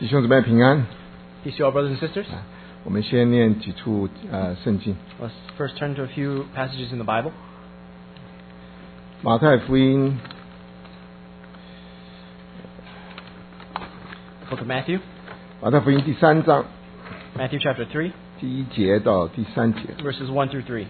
弟兄姊妹平安。 Peace to all brothers and sisters. 我们先念几处圣经。 Let's first turn to a few passages in the Bible. 马太福音 The book of Matthew. 马太福音第3章 Matthew chapter 3, 第1节到第3节。 verses 1 through 3.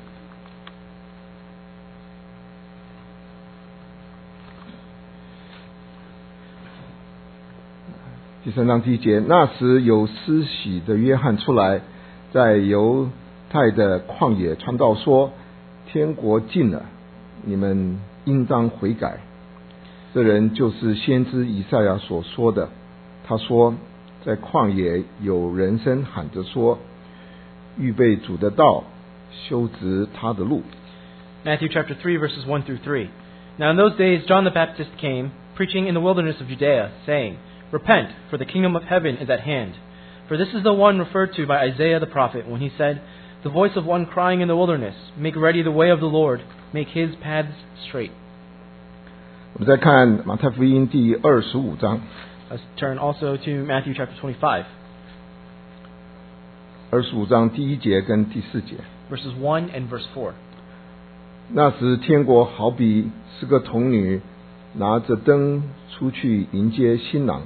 第3章第1节，那时有施洗的约翰出来，在犹太的旷野传道说：天国近了，你们应当悔改。这人就是先知以赛亚所说的。他说，在旷野有人声喊着说：预备主的道，修直他的路。 Matthew chapter 3, verses 1 through 3. Now in those days John the Baptist came, preaching in the wilderness of Judea, saying, Repent, for the kingdom of heaven is at hand. For this is the one referred to by Isaiah the prophet, when he said, The voice of one crying in the wilderness, Make ready the way of the Lord, make his paths straight. 我们再看马太福音第25章 Let's turn also to Matthew chapter 25, ，25章第1节跟第4节。 verses 1 and verse 4. 那时天国好比是个童女拿着灯出去迎接新郎，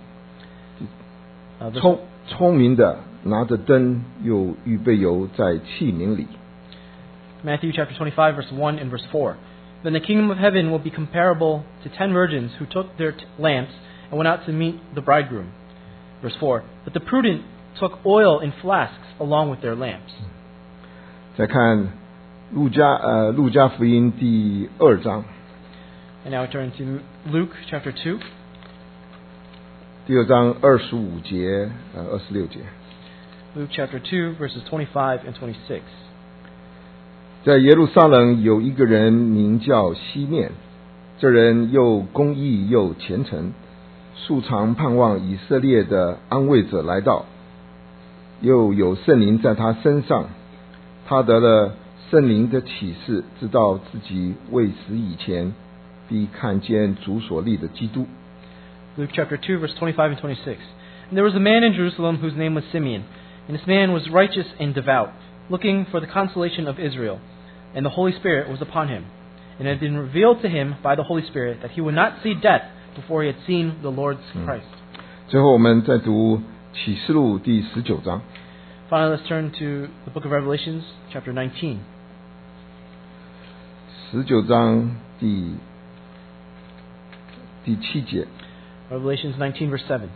聪明的拿着灯又预备油在器皿里。 Matthew chapter 25, verse 1 and verse 4. Then the kingdom of heaven will be comparable to 10 virgins who took their lamps and went out to meet the bridegroom. Verse 4. But the prudent took oil in flasks along with their lamps. 再看路加福音第2章 And now we turn to Luke chapter 2, 第2章25节26节。 Luke chapter 2, verses 25 and 26. 在耶路撒冷有一个人名叫西面，这人又公义又虔诚，素常盼望以色列的安慰者来到，又有圣灵在他身上，他得了圣灵的启示，知道自己未死以前必看见主所立的基督。 Luke chapter 2, verse 25 and 26. And there was a man in Jerusalem whose name was Simeon, and this man was righteous and devout, looking for the consolation of Israel. And the Holy Spirit was upon him. And it had been revealed to him by the Holy Spirit that he would not see death before he had seen the Lord's Christ. 最后我们再读启示录第19章 Finally, let's turn to the book of Revelations, chapter 19. 19章第7节。 Revelations 19, verse 7.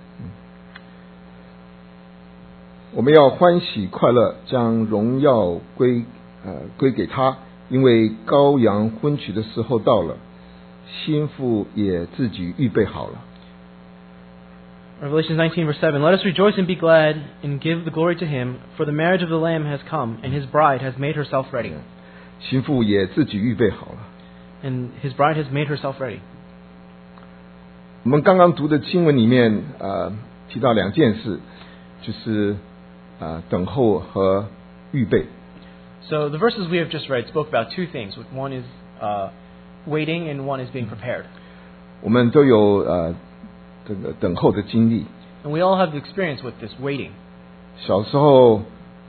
我们要欢喜快乐，将荣耀归给他，因为羔羊婚娶的时候到了，新妇也自己预备好了。 Revelations 19, verse 7. Let us rejoice and be glad and give the glory to him, for the marriage of the Lamb has come, and his bride has made herself ready. 新妇也自己预备好了。 And his bride has made herself ready. 我们刚刚读的经文里面提到2件事，就是等候和预备。 So the verses we have just read spoke about two things. One is waiting, and one is being prepared. 我们都有这个等候的经历。 And we all have experience with this waiting. 小时候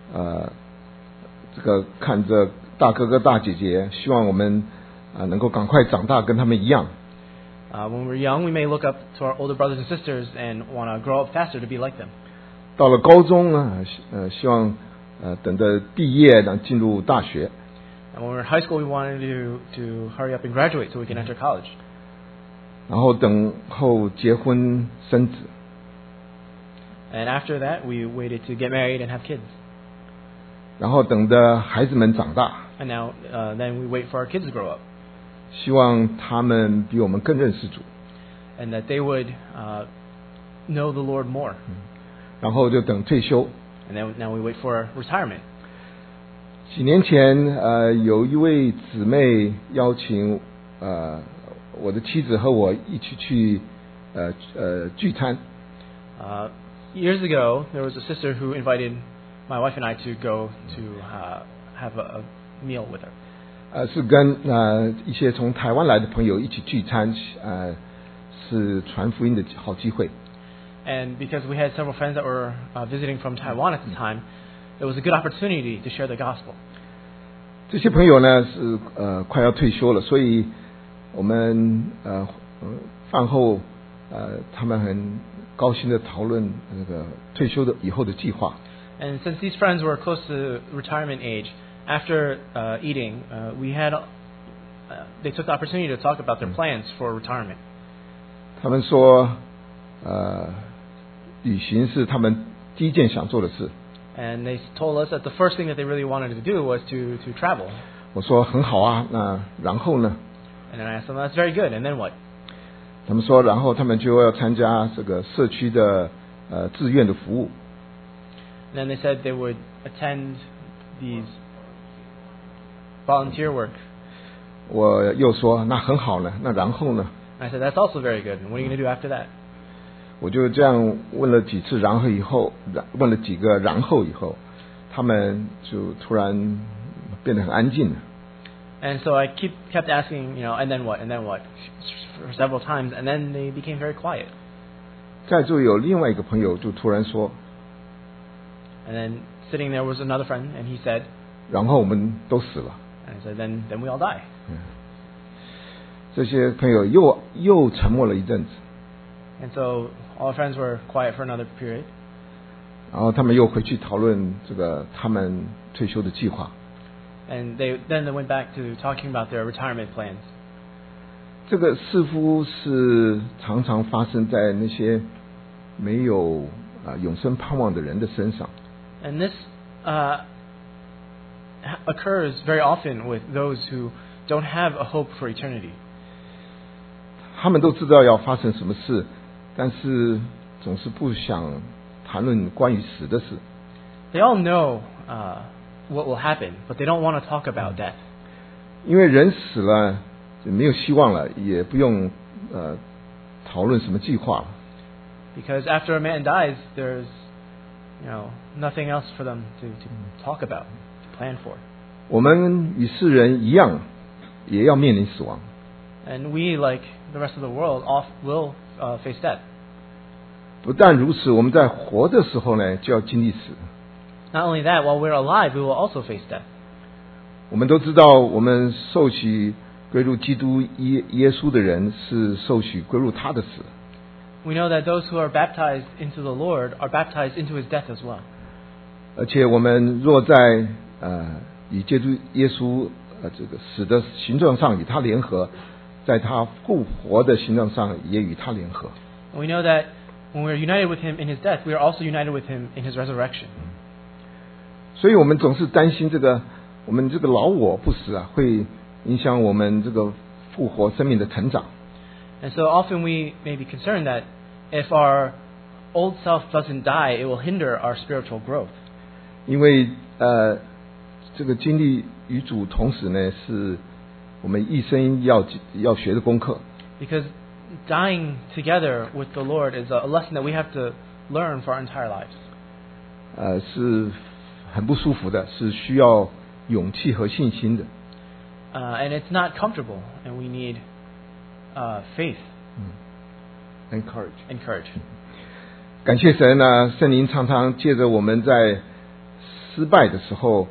这个看着大哥哥大姐姐，希望我们能够赶快长大，跟他们一样。 When we're young, we may look up to our older brothers and sisters and want to grow up faster to be like them. 到了高中呢，希望等着毕业，然后进入大学。 And when we were in high school, we wanted to hurry up and graduate so we can enter college. 然后等候结婚生子， And after that, we waited to get married and have kids. 然后等着孩子们长大， And now, then we wait for our kids to grow up, 希望他们比我们更认识主， and that they would know the Lord more. 然后就等退休。 And then now we wait for retirement. 几年前，有一位姊妹邀请我的妻子和我一起去聚餐。 Years ago, there was a sister who invited my wife and I to go to have a meal with her. 是跟一些从台湾来的朋友一起聚餐，是传福音的好机会。 And because we had several friends that were visiting from Taiwan at the time, it was a good opportunity to share the gospel. 这些朋友呢是快要退休了，所以我们饭后他们很高兴的讨论那个退休的以后的计划。 And since these friends were close to retirement age, after eating, they took the opportunity to talk about their plans for retirement. 他们说，旅行是他们第一件想做的事。 And they told us that the first thing that they really wanted to do was to travel. 我说很好啊，那然后呢？ And then I asked them, that's very good. And then what? 他们说，然后他们就要参加这个社区的志愿的服务。 And then they said they would attend these volunteer work. 我又说那很好呢，那然后呢？ I said that's also very good. And what are you going to do after that? 我就这样问了几次，然后以后问了几个然后以后，他们就突然变得很安静了。 And so I kept asking, and then what, for several times, and then they became very quiet. 在座有另外一个朋友就突然说， And then sitting there was another friend, and he said, 然后我们都死了。 and I said, then we all die. 这些朋友又沉默了一阵子， And so all the friends were quiet for another period. 然后他们又回去讨论这个他们退休的计划。 And then they went back to talking about their retirement plans. 这个似乎是常常发生在那些没有永生盼望的人的身上。 And this occurs very often with those who don't have a hope for eternity. 他们都知道要发生什么事，但是总是不想谈论关于死的事。 They all know what will happen, but they don't want to talk about death. 因为人死了就没有希望了，也不用讨论什么计划了。 Because after a man dies, there's nothing else for them to talk about, to plan for. 我们与世人一样，也要面临死亡。 And we, like the rest of the world, will face death. 不但如此，我们在活的时候呢，就要经历死。 Not only that, while we're alive, we will also face death. 我们都知道，我们受洗归入基督耶稣的人，是受洗归入他的死。 We know that those who are baptized into the Lord are baptized into His death as well. 而且我们若在与基督耶稣这个死的形状上与他联合，在他复活的形状上也与他联合。 And we know that when we're united with Him in His death, we are also united with Him in His resurrection. 所以我们总是担心我们这个老我不死啊，会影响我们这个复活生命的成长。 And so often we may be concerned that if our old self doesn't die, it will hinder our spiritual growth. 因为这个经历与主同时呢，是我们一生要学的功课。 Because dying together with the Lord is a lesson that we have to learn for our entire lives. 是很不舒服的，是需要勇气和信心的。 And it's not comfortable, and we need faith and courage. 感谢神呢，圣灵常常借着我们在失败的时候，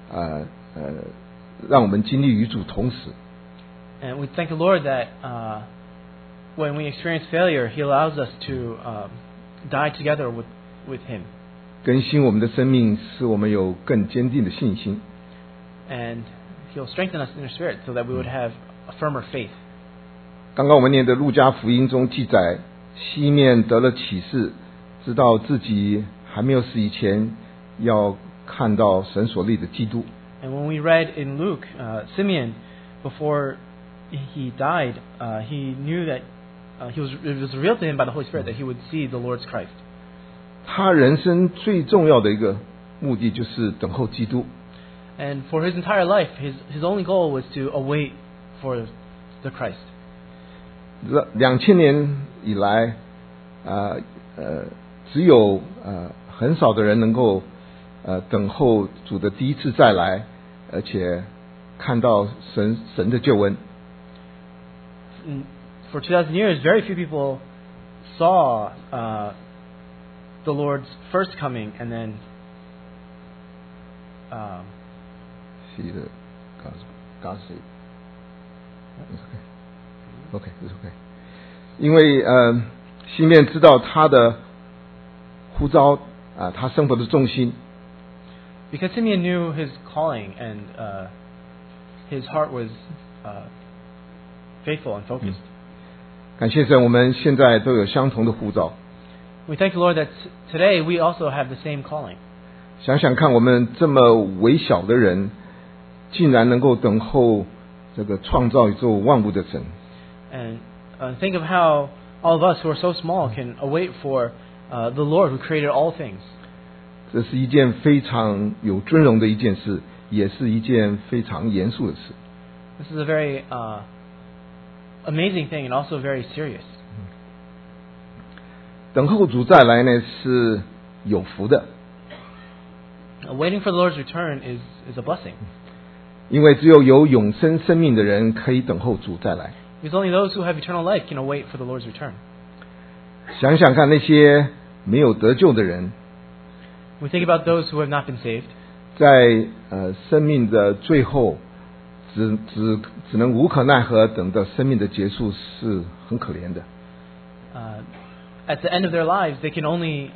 让我们经历与主同死。 And we thank the Lord that when we experience failure, He allows us to die together with Him. 更新我们的生命，使我们有更坚定的信心。 And He'll strengthen us in our spirit so that we would have a firmer faith. 刚刚我们念的路加福音中记载，西面得了启示，知道自己还没有死以前，要看到神所立的基督。 And when we read in Luke, Simeon, before he died, he knew that it was revealed to him by the Holy Spirit that he would see the Lord's Christ. 他人生最重要的一个目的就是等候基督。 And for his entire life, his only goal was to await for the Christ. 2000年以来，只有很少的人能够等候主的第一次再来，而且看到神的救恩。 For 2,000 years, very few people saw the Lord's first coming and then See the God's sake. It's okay. It's okay. 因为西面知道他的呼召他生活的重心。 Because Simeon knew his calling and his heart was faithful and focused. 感谢神，我们现在都有相同的呼召。 We thank the Lord that today we also have the same calling. 想想看，我们这么微小的人，竟然能够等候这个创造宇宙万物的神。 And think of how all of us who are so small can await for the Lord who created all things. 这是一件非常有尊荣的一件事，也是一件非常严肃的事。 This is a very amazing thing and also very serious. 等候主再来呢，是有福的。 Waiting for the Lord's return is a blessing. 因为只有永生生命的人可以等候主再来。 Because only those who have eternal life can await for the Lord's return. 想想看，那些没有得救的人， We think about those who have not been saved. 在生命的最后，只能无可奈何等到生命的结束，是很可怜的。 At the end of their lives, they can only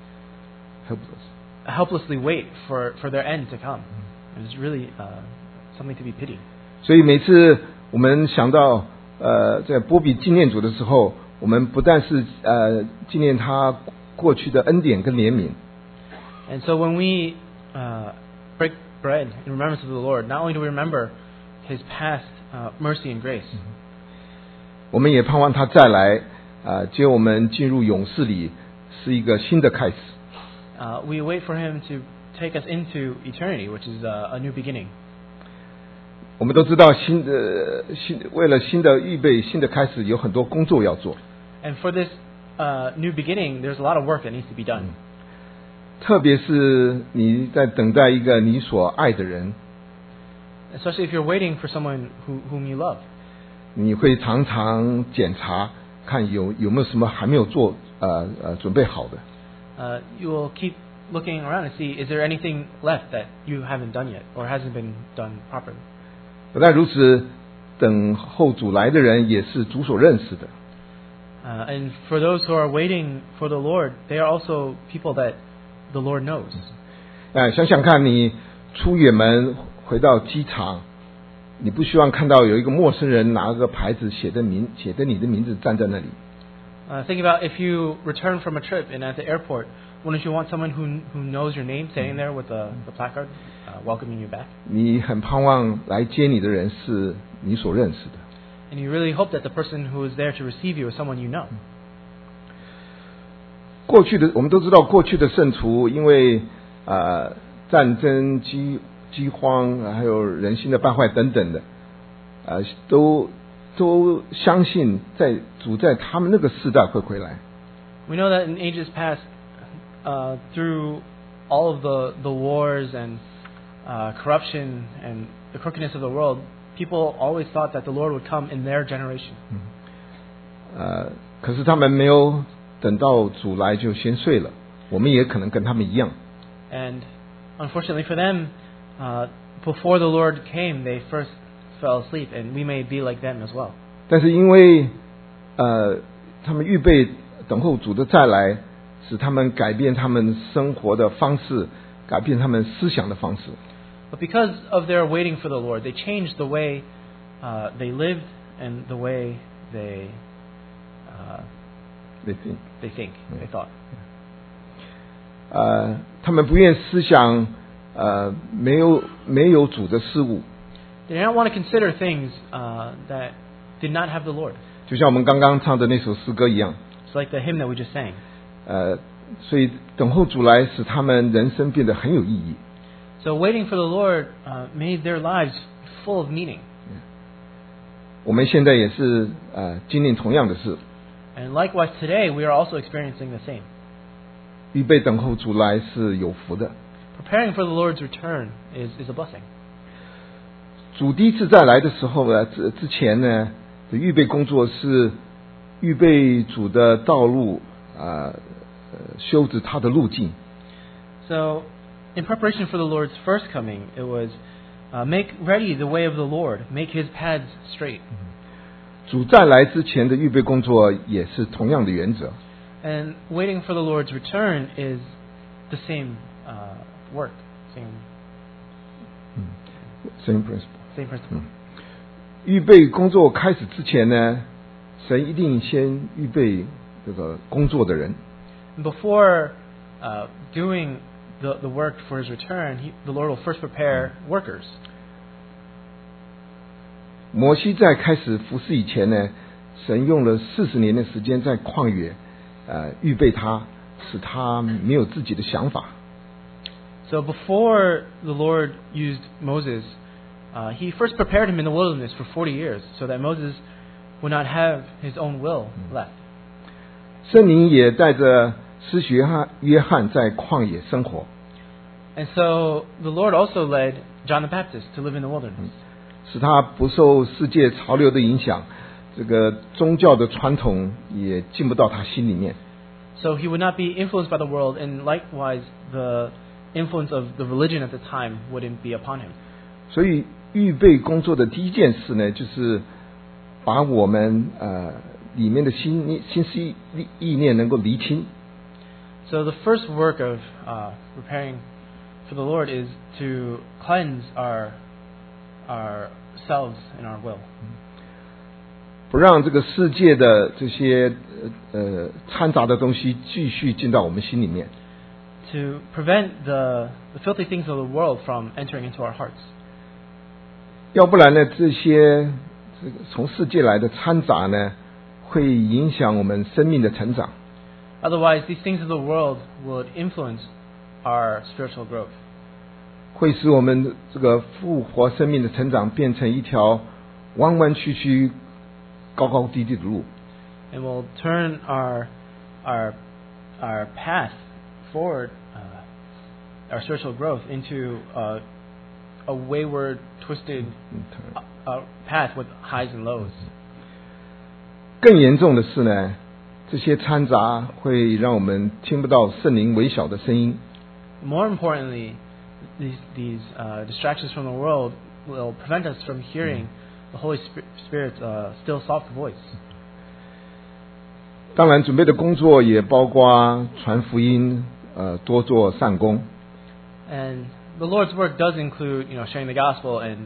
helplessly wait for their end to come. It's really something to be pitied. 所以每次我们想到在波比纪念主的时候，我们不但是纪念他过去的恩典跟怜悯。 And so when we break bread in remembrance of the Lord, not only do we remember His past mercy and grace, 我们也盼望他再来接我们进入永世里，是一个新的开始。 we wait for Him to take us into eternity, which is a new beginning. 我们都知道为了新的预备、新的开始，有很多工作要做。 And for this new beginning, there's a lot of work that needs to be done. 特别是你在等待一个你所爱的人， Especially if you're waiting for someone whom you love. 你会常常检查看有没有什么还没有做准备好的。 You will keep looking around and see, is there anything left that you haven't done yet or hasn't been done properly? 不但如此，等候主来的人也是主所认识的。 And for those who are waiting for the Lord, they are also people that the Lord knows. 想想看，你出远门回到机场，你不希望看到有一个陌生人拿个牌子写的你的名字站在那里。 Think about if you return from a trip and at the airport, wouldn't you want someone who knows your name standing there with the placard welcoming you back? 你很盼望来接你的人是你所认识的。 And you really hope that the person who is there to receive you is someone you know. 我们都知道，过去的圣徒因为战争、饥荒，还有人心的败坏等等的，都相信主在他们那个世代会回来。 We know that in ages past, through all of the wars and corruption and the crookedness of the world, people always thought that the Lord would come in their generation. 可是他们没有等到主来就先睡了，我们也可能跟他们一样。 And unfortunately for them, before the Lord came, they first fell asleep, and we may be like them as well. 但是因为他们预备等候主的再来，使他们改变他们生活的方式，改变他们思想的方式。 But because of their waiting for the Lord, they changed the way they lived and the way they think, they thought. 他们不愿思想没有主的事物。 They did not want to consider things that did not have the Lord. 就像我们刚刚唱的那首诗歌一样。 It's like the hymn that we just sang. 所以等候主来，使他们人生变得很有意义。 So waiting for the Lord made their lives full of meaning. 我们现在也是经历同样的事。 And likewise today, we are also experiencing the same. 预备等候主来是有福的。 Preparing for the Lord's return is a blessing. 主第一次再来的时候呢，之前呢的预备工作是预备主的道路修直他的路径。 So, in preparation for the Lord's first coming, it was make ready the way of the Lord, make His paths straight. 主再来之前的预备工作也是同样的原则。 And waiting for the Lord's return is the same work, Same principle. same principle. 预备工作开始之前呢，神一定先预备这个工作的人。 Before doing the work for His return, the Lord will first prepare workers. 摩西在开始服侍以前呢，神用了40年的时间在旷野预备他，使他没有自己的想法。 So before the Lord used Moses, He first prepared him in the wilderness for 40 years so that Moses would not have his own will left. 圣灵也带着施洗约翰在旷野生活， And so the Lord also led John the Baptist to live in the wilderness. 使他不受世界潮流的影响，这个宗教的传统也进不到他心里面。 So he would not be influenced by the world, and likewise the influence of the religion at the time wouldn't be upon him. 所以预备工作的第一件事呢，就是把我们里面的心思意念能够厘清。 So the first work of preparing for the Lord is to cleanse ourselves and our will. 不让这个世界的这些掺杂的东西继续进到我们心里面。 To prevent the filthy things of the world from entering into our hearts. 要不然呢，这个从世界来的掺杂呢，会影响我们生命的成长。 Otherwise, these things of the world would influence our spiritual growth. 会使我们这个复活生命的成长变成一条弯弯曲曲、高高低低的路。 And will turn our path forward, our spiritual growth, into a wayward, twisted path with highs and lows. 更严重的是呢，这些掺杂会让我们听不到圣灵微小的声音。 More importantly, these distractions from the world will prevent us from hearing the Holy Spirit's still soft voice. 当然，准备的工作也包括传福音，多做善工。 And the Lord's work does include, sharing the gospel and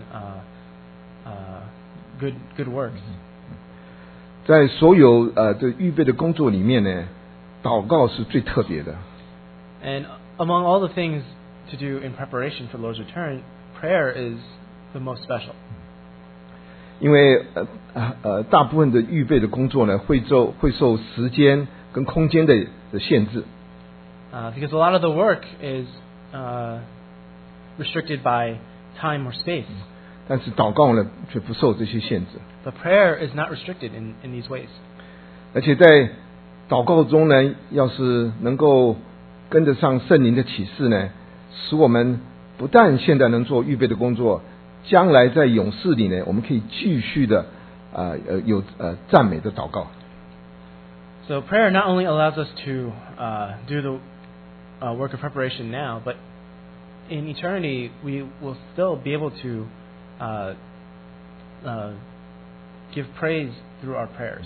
good works. 在所有这预备的工作里面呢，祷告是最特别的。 And among all the things to do in preparation for the Lord's return, prayer is the most special. 因为大部分的预备的工作呢，会受时间跟空间的限制。 Because a lot of the work is restricted by time or space. 但是祷告呢，却不受这些限制。 But prayer is not restricted in these ways. 而且在祷告中呢，要是能够跟得上圣灵的启示呢，使我们不但现在能做预备的工作，将来在永世里呢，我们可以继续的有赞美的祷告。 So prayer not only allows us to do the work of preparation now, but in eternity we will still be able to give praise through our prayers.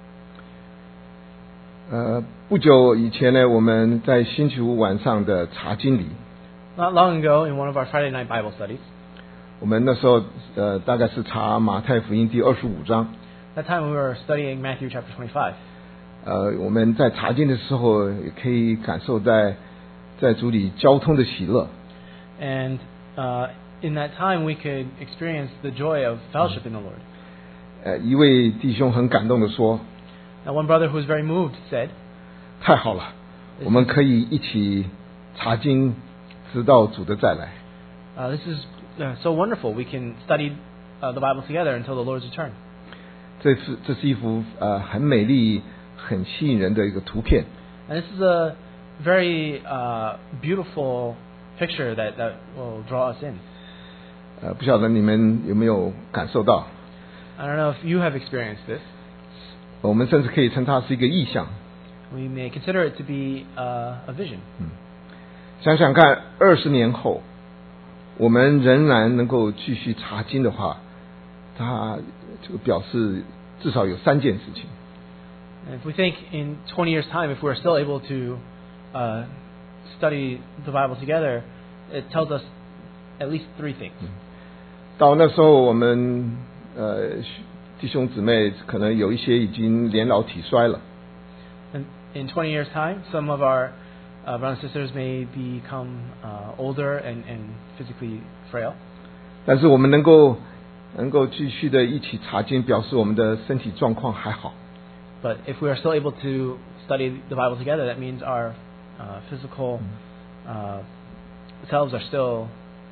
不久以前呢，我们在星期五晚上的查经里， Not long ago, in one of our Friday night Bible studies, 我们那时候大概是查马太福音第25章。 that time we were studying Matthew chapter 25. 我们在查经的时候，也可以感受在主里交通的喜乐。 And in that time we could experience the joy of fellowship in the Lord. 一位弟兄很感动的说 Now one brother who was very moved said,：“ 太好了，我们可以一起查经，直到主的再来。” This is so wonderful. We can study the Bible together until the Lord's return. 这是一幅很美丽、很吸引人的一个图片。 And this is a very beautiful picture that will draw us in. 不晓得你们有没有感受到？ I don't know if you have experienced this. 我们甚至可以称它是一个意象。 We may consider it to be a vision. 想想看，20年后，我们仍然能够继续查经的话，它这个表示至少有3件事情。 And if we think in 20 years' time, if we're still able to study the Bible together, it tells us at least 3 things. 到那时候，我们弟兄姊妹可能有一些已经年老体衰了。 And in 20 years' time, some of our brothers and sisters may become older and physically frail. 但是我们能够继续的一起查经，表示我们的身体状况还好。 But if we are still able to study the Bible together, that means our physical selves are still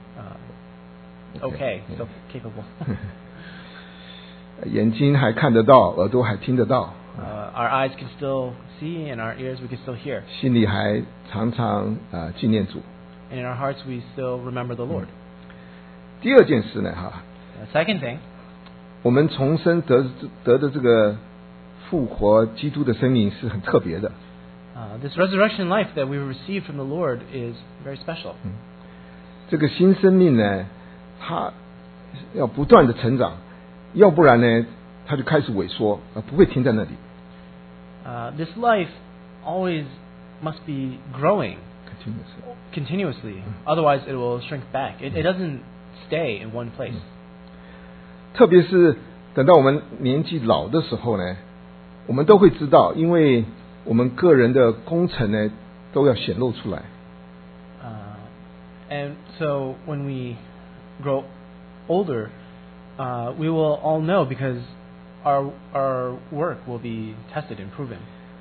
okay, still capable. 眼睛还看得到，耳朵还听得到， Our eyes can still see, and our ears we can still hear. 心里还常常纪念主。 And in our hearts we still remember the Lord. 第二件事呢， The second thing, 我们重生得的这个复活基督的生命是很特别的。 this resurrection life that we received from the Lord is very special. 这个新生命呢，它要不断的成长，要不然呢，它就开始萎缩，不会停在那里。 This life always must be growing continuously. Otherwise, it will shrink back. It doesn't stay in one place. 特别是等到我们年纪老的时候呢，我们都会知道，因为我们个人的工程呢，都要显露出来。 And so when we grow older, we will all know because our work will be tested and proven.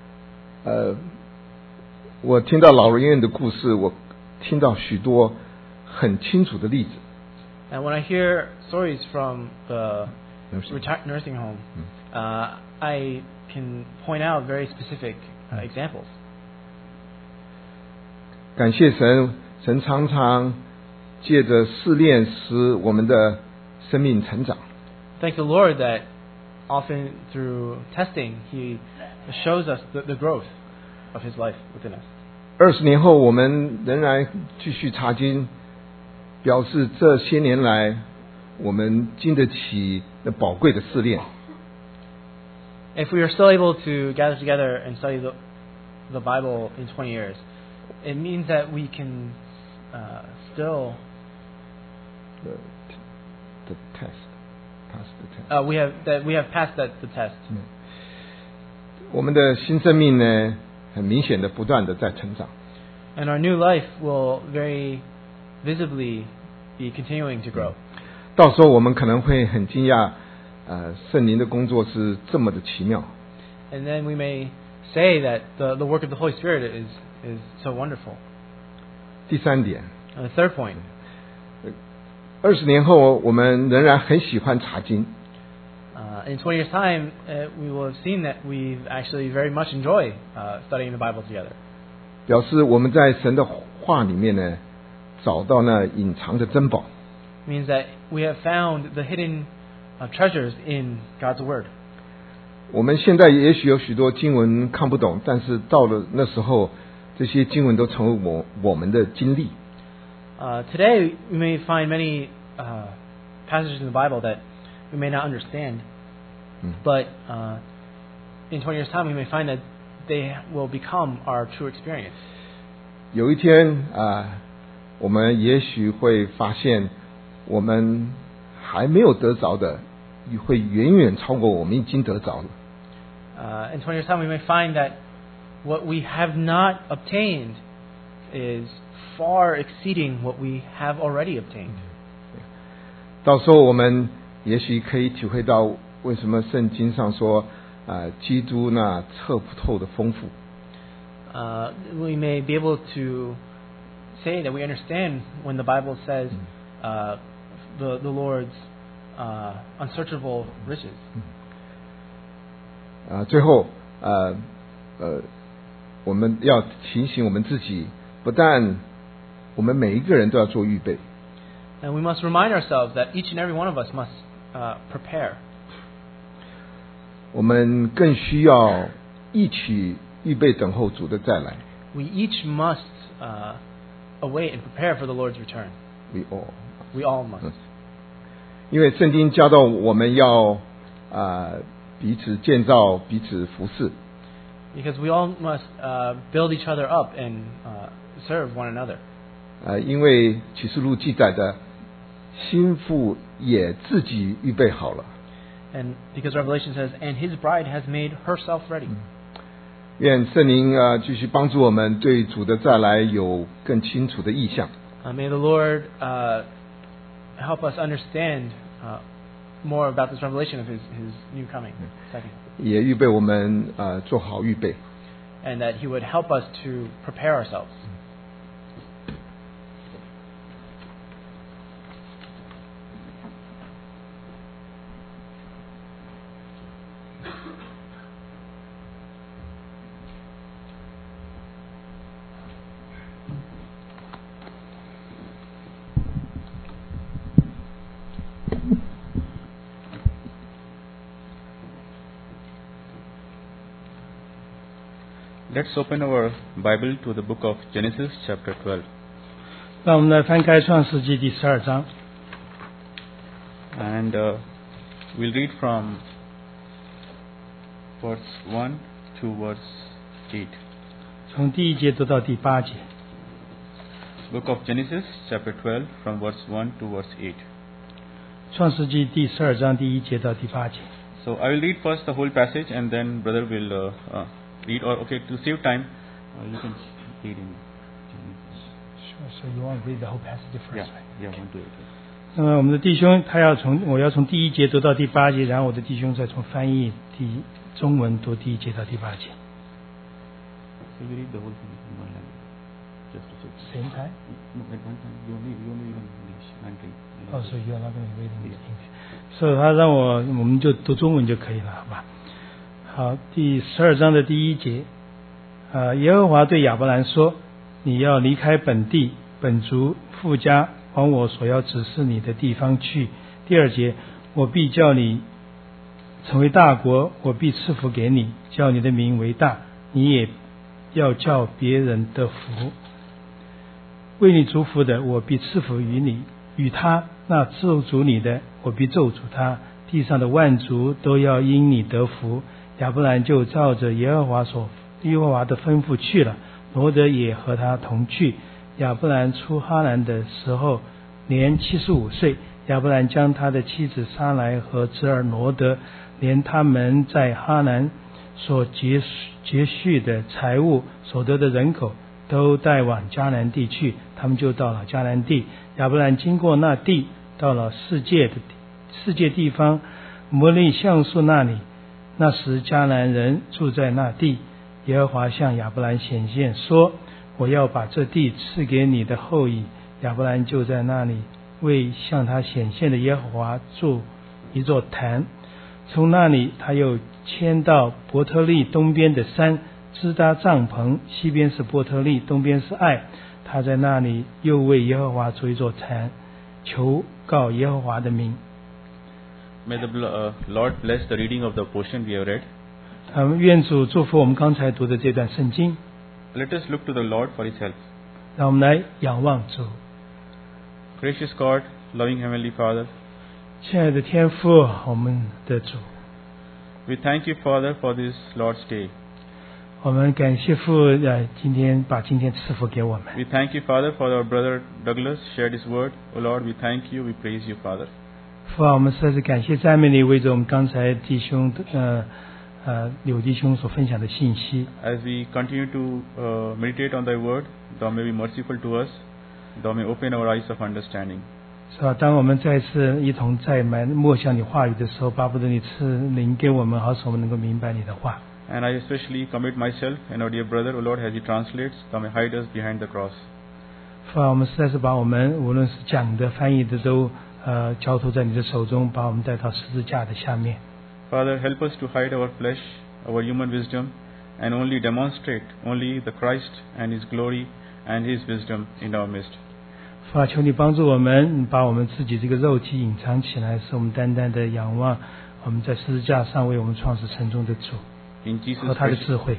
我听到老人院的故事，我听到许多很清楚的例子。 And when I hear stories from the nursing home, I can point out very specific examples. 感谢神，神常常借着试炼使我们的生命成长。 Thank the Lord that often through testing, He shows us the growth of His life within us. 20年后，我们仍然继续查经，表示这些年来我们经得起那宝贵的试炼。 If we are still able to gather together and study the Bible in 20 years, it means that we can still the test, pass the test. we have passed the test. 我们的新生命呢，很明显的不断的在成长。 And our new life will very visibly be continuing to grow. 到时候我们可能会很惊讶，圣灵的工作是这么的奇妙。 And then we may say that the work of the Holy Spirit is so wonderful. 第3点， And the third point, 20年后我们仍然很喜欢查经。 in 20 years' time, we will have seen that we actually very much enjoy studying the Bible together. 表示我们在神的话里面呢，找到那隐藏的珍宝。 It means that we have found the hidden treasures in God's Word. 我们现在也许有许多经文看不懂，但是到了那时候，这些经文都成为我们的经历。 Today, we may find many passages in the Bible that we may not understand, but in 20 years' time, we may find that they will become our true experience. 有一天我们也许会发现，我们还没有得着的，会远远超过我们已经得着了。 In 20 years' time, we may find that what we have not obtained is far exceeding what we have already obtained. 到时候我们也许可以体会到为什么圣经上说基督那测不透的丰富。 We may be able to say that we understand when the Bible says the Lord's unsearchable riches. 最后我们要提醒我们自己，不但我们每一个人都要做预备。 And we must remind ourselves that each and every one of us must prepare. 我们更需要一起预备等候主的再来。 We each must await and prepare for the Lord's return. We all. We all must. 因为圣经教导我们要彼此建造，彼此服侍。 Because we all must build each other up and serve one another. 因为启示录记载的，新妇也自己预备好了。 And because Revelation says, and his bride has made herself ready. 愿圣灵继续帮助我们对主的再来有更清楚的意象。 May the Lord help us understand more about this revelation of his new coming. Second. 也预备我们做好预备。 And that he would help us to prepare ourselves. Let's open our Bible to the book of Genesis chapter 12. 让我们来翻开创世纪第12章。 And we'll read from verse 1 to verse 8. 从第1节读到第8节。 Book of Genesis chapter 12 from verse 1 to verse 8. 创世纪第12章第1节到第8节。 So I will read first the whole passage and then brother will read, or okay, to save time, you can read in Chinese. Sure, so you want to read the whole passage first, Yeah, right? yeah, 1 to 8. 那么我们的弟兄我要从第1节读到第8节，然后我的弟兄再从翻译中文读第1节到第8节。 So you read the whole thing in one language, just to save time. Same time? No, at one time, you only read in English and read. Oh, so you are not going to read in English. 所以他让我们就读中文就可以了，好吧？好，第12章的第1节，耶和华对亚伯兰说：“你要离开本地、本族、父家，往我所要指示你的地方去。”第2节，我必叫你成为大国，我必赐福给你，叫你的名为大，你也要叫别人得福。为你祝福的，我必赐福于你；与他那咒诅你的，我必咒诅他。地上的万族都要因你得福。亚伯兰就照着耶和华的吩咐去了，罗得也和他同去。亚伯兰出哈兰的时候年75岁，亚伯兰将他的妻子撒来和侄儿罗得，连他们在哈兰所结蓄的财物所得的人口，都带往迦南地去。他们就到了迦南地。亚伯兰经过那地，到了世界地方摩利橡树那里。那时迦南人住在那地，耶和华向亚伯兰显现说：“我要把这地赐给你的后裔。”亚伯兰就在那里为向他显现的耶和华筑一座坛。从那里他又迁到伯特利东边的山，支搭帐篷，西边是伯特利，东边是爱。他在那里又为耶和华筑一座坛，求告耶和华的名。 May the Lord bless the reading of the portion we have read. 愿主祝福我们刚才读的这段圣经。 Let us look to the Lord for His help. 让我们来仰望主。 Gracious God, loving Heavenly Father, 亲爱的天父，我们的主， we thank you, Father, for this Lord's Day. 我们感谢父今天赐福给我们。 We thank you, Father, for our brother Douglas shared his word. Oh Lord, we thank you, we praise you, Father. 父啊，我们实在是感谢赞美你，为着我们刚才弟兄柳弟兄所分享的信息。 As we continue to meditate on thy word, thou may be merciful to us, thou may open our eyes of understanding. 是吧？当我们再次一同在默想你话语的时候，巴不得你赐灵给我们，好使我们能够明白你的话。 And I especially commit myself and our dear brother, O Lord, as he translates, thou may hide us behind the cross. 父啊，我们实在是把我们无论是讲的、翻译的都交托在你的手中，把我们带到十字架的下面。 Father, help us to hide our flesh, our human wisdom, and only demonstrate only the Christ and His glory and His wisdom in our midst. 父啊，求你帮助我们，把我们自己这个肉体隐藏起来，使我们单单的仰望我们在十字架上为我们创始成终的主 In Jesus' 和他的 precious, 智慧。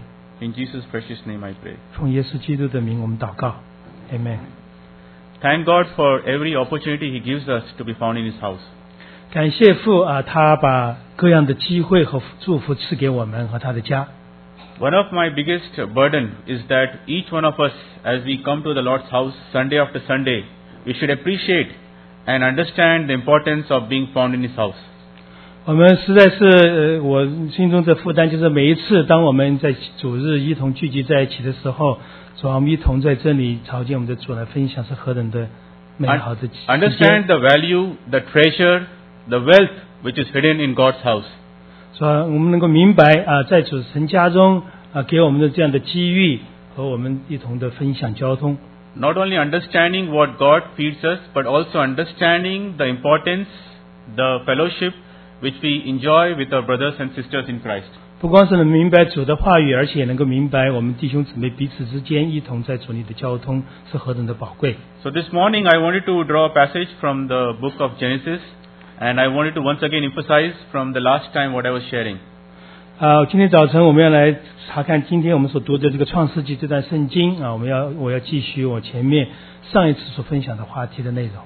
In Jesus' precious name I pray. 奉耶稣基督的名我们祷告 Amen。 Thank God for every opportunity He gives us to be found in His house. 感谢父啊，他把各样的机会和祝福赐给我们和他的家。 One of my biggest burden is that each one of us, as we come to the Lord's house Sunday after Sunday, we should appreciate and understand the importance of being found in His house. 我们实在是我心中的负担就是每一次当我们在主日一同聚集在一起的时候，主啊，我们一同在这里朝见我们的主来分享是何等的美好的时间。 Understand the value, the treasure, the wealth which is hidden in God's house. 主啊，我们能够明白啊，在主神家中啊给我们的这样的机遇和我们一同的分享交通。 Not only understanding what God feeds us, but also understanding the importance, the fellowship which we enjoy with our brothers and sisters in Christ. 不光是能明白主的话语，而且也能够明白我们弟兄姊妹彼此之间一同在主里的交通是何等的宝贵。 So this morning I wanted to draw a passage from the book of Genesis, and I wanted to once again emphasize from the last time what I was sharing. 今天早晨我们要来查看今天我们所读的这个创世纪这段圣经啊，我要继续我前面上一次所分享的话题的内容。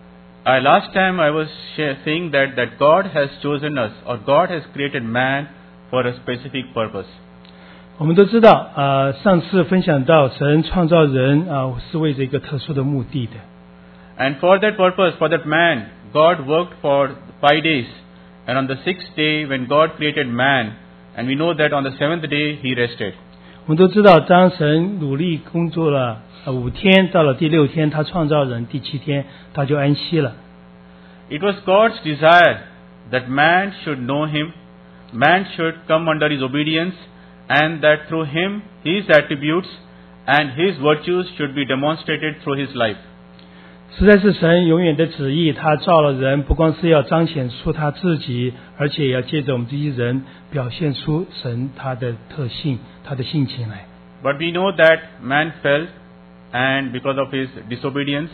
Last time I was saying that God has chosen us, or God has created man for a specific purpose. 我们都知道上次分享到神创造人是为着一个特殊的目的的。 And for that purpose, for that man, God worked for 5 days. And on the 6th day, when God created man, and we know that on the 7th day, He rested. 我们都知道，当神努力工作了5天，到了第6天，他创造人，第7天他就安息了。 It was God's desire that man should know Him, man should come under His obedience, and that through Him, His attributes and His virtues should be demonstrated through His life. 实在是神永远的旨意，他造了人，不光是要彰显出他自己，而且也要借着我们这些人表现出神他的特性、他的性情来。 But we know that man fell, and because of his disobedience,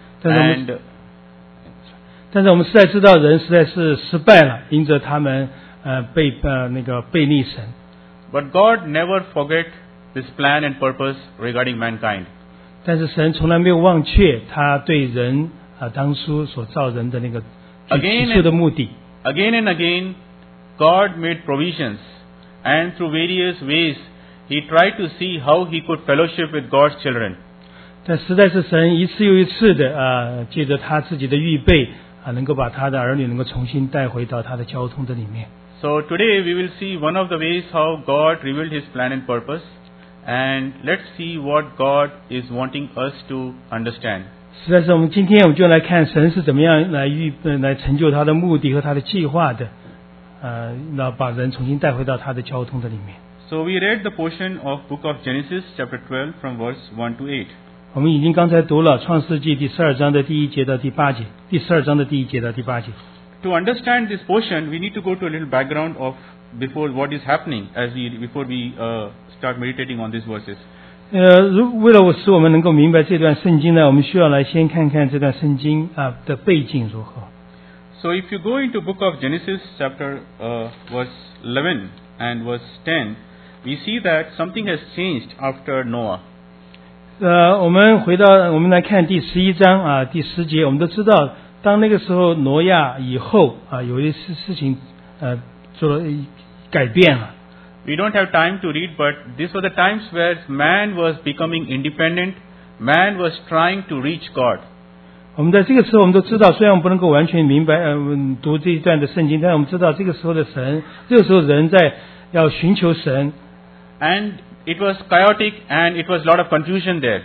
但是我们实在知道人实在是失败了，因着他们背逆神。 But God never forget His plan and purpose regarding mankind. 但是神从来没有忘却他对人当初所造人的那个起初的目的。 Again and again, God made provisions, and through various ways, He tried to see how He could fellowship with God's children. 但实在是神一次又一次的借着他自己的预备能够把他的儿女能够重新带回到他的交通的里面。 So today we will see one of the ways how God revealed His plan and purpose, and let's see what God is wanting us to understand. 实在是我们今天我们就来看神是怎么样来成就他的目的和他的计划的，那把人重新带回到他的交通的里面。 So we read the portion of book of Genesis chapter 12 from verse 1 to 8. 我们已经刚才读了创世纪第12章的第1节到第8节，第12章的第1节到第8节。 To understand this portion, we need to go to a little background of before what is happening before we start meditating on these verses. 为了使我们能够明白这段圣经呢，我们需要来先看看这段圣经的背景如何。 So if you go into book of Genesis chapter verse 11 and verse 10, we see that something has changed after Noah. 我们来看第11章第10节，我们都知道，当那个时候挪亚以后有一些事情做了改变了。 We don't have time to read, but these were the times where man was becoming independent, man was trying to reach God. 我们在这个时候，我们都知道，虽然我们不能够完全明白读这一段的圣经，但是我们知道这个时候的神，这个时候人在要寻求神。 And it was chaotic, and it was a lot of confusion there.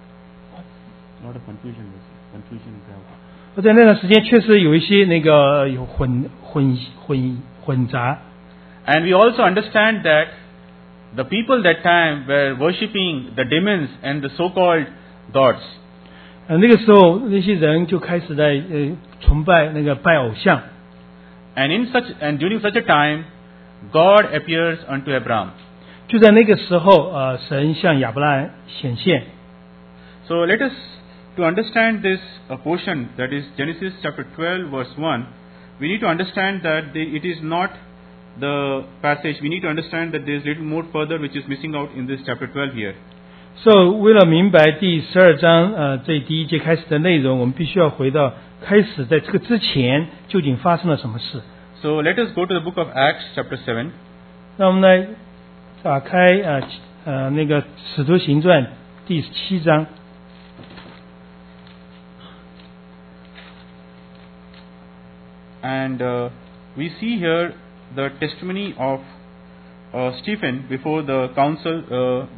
A lot of confusion. 在那段时间确实有一些有混杂。 And we also understand that the people that time were worshipping the demons and the so-called gods. 那个时候那些人就开始在崇拜拜偶像。 And during such a time, God appears unto Abraham. 就在那个时候神向亚伯拉罕显现。 So let us to understand this portion, that is Genesis chapter 12 verse 1, we need to understand that it is not the passage, we need to understand that there is little more further which is missing out in this chapter 12 here. So 为了明白第12章这第一节开始的内容，我们必须要回到开始在这个之前究竟发生了什么事。 So let us go to the book of Acts chapter 7. 那我们来打开那个使徒行传第7章。 And we see here the testimony of Stephen before the council,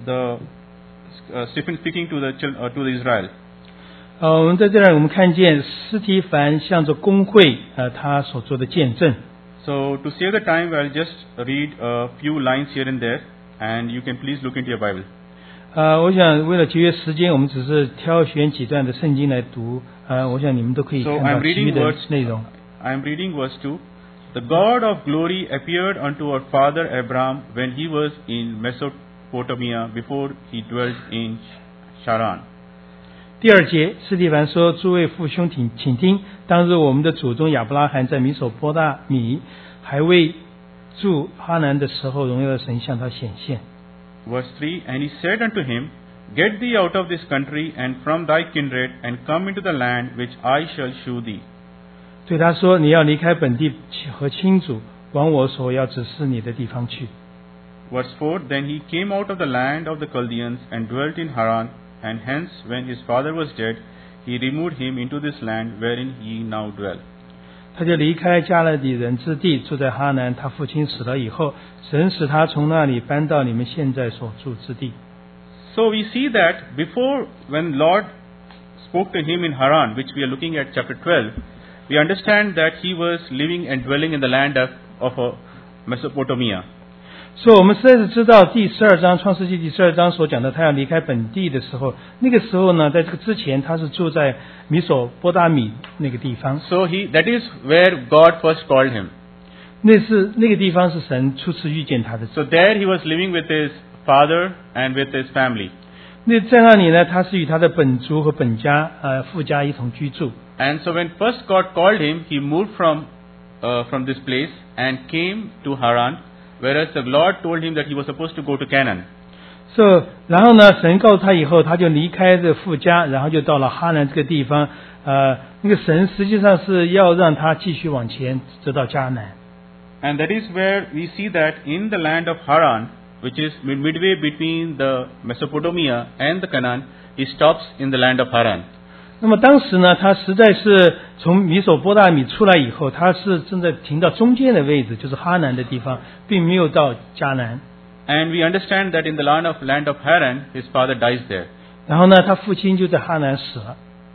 Stephen speaking to the Israel. 我们在这里我们看见司提反向着公会他所做的见证。 So to save the time, I'll just read a few lines here and there, and you can please look into your Bible. 我想为了节约时间，我们只是挑选几段的圣经来读。我想你们都可以 So 看到 I'm 其余 reading 的 words. 内容。 I am reading verse 2. The God of glory appeared unto our father Abraham when he was in Mesopotamia before he dwelt in Charan. 第2节，司提反说：“诸位父兄，请听，当日我们的祖宗亚伯拉罕在米索波大米还未住哈南的时候，荣耀的神向他显现。” Verse 3. And he said unto him, Get thee out of this country and from thy kindred, and come into the land which I shall shew thee. 对他说：“你要离开本地和亲族，往我所要指示你的地方去。” Verse 4. Then he came out of the land of the Chaldeans and dwelt in Haran, and hence when his father was dead, he removed him into this land wherein ye now dwell. 他就离开加勒底人之地，住在哈南。他父亲死了以后，神使他从那里搬到你们现在所住之地。 So we see that before, when Lord spoke to him in Haran, which we are looking at chapter 12, we understand that he was living and dwelling in the land of Mesopotamia. 所以我们实在是知道第12章创世纪第12章所讲的他要离开本地的时候，那个时候呢，在这个之前他是住在米索波大米那个地方。 So that is where God first called him. 那个地方是神初次遇见他的。 So there he was living with his father and with his family. 那在那里呢，他是与他的本族和本家父家一同居住。 And so when first God called him, he moved from this place and came to Haran, whereas the Lord told him that he was supposed to go to Canaan. 然后呢，神告诉他以后，他就离开这父家，然后就到了哈南这个地方。那个神实际上是要让他继续往前，直到迦南。 And that is where we see that in the land of Haran, which is midway between the Mesopotamia and the Canaan, he stops in the land of Haran. 那么当时呢，他实在是从米索波大米出来以后，他是正在停到中间的位置，就是哈南的地方，并没有到迦南。 And we understand that in the land of Haran, his father dies there. 然后呢，他父亲就在哈南死了。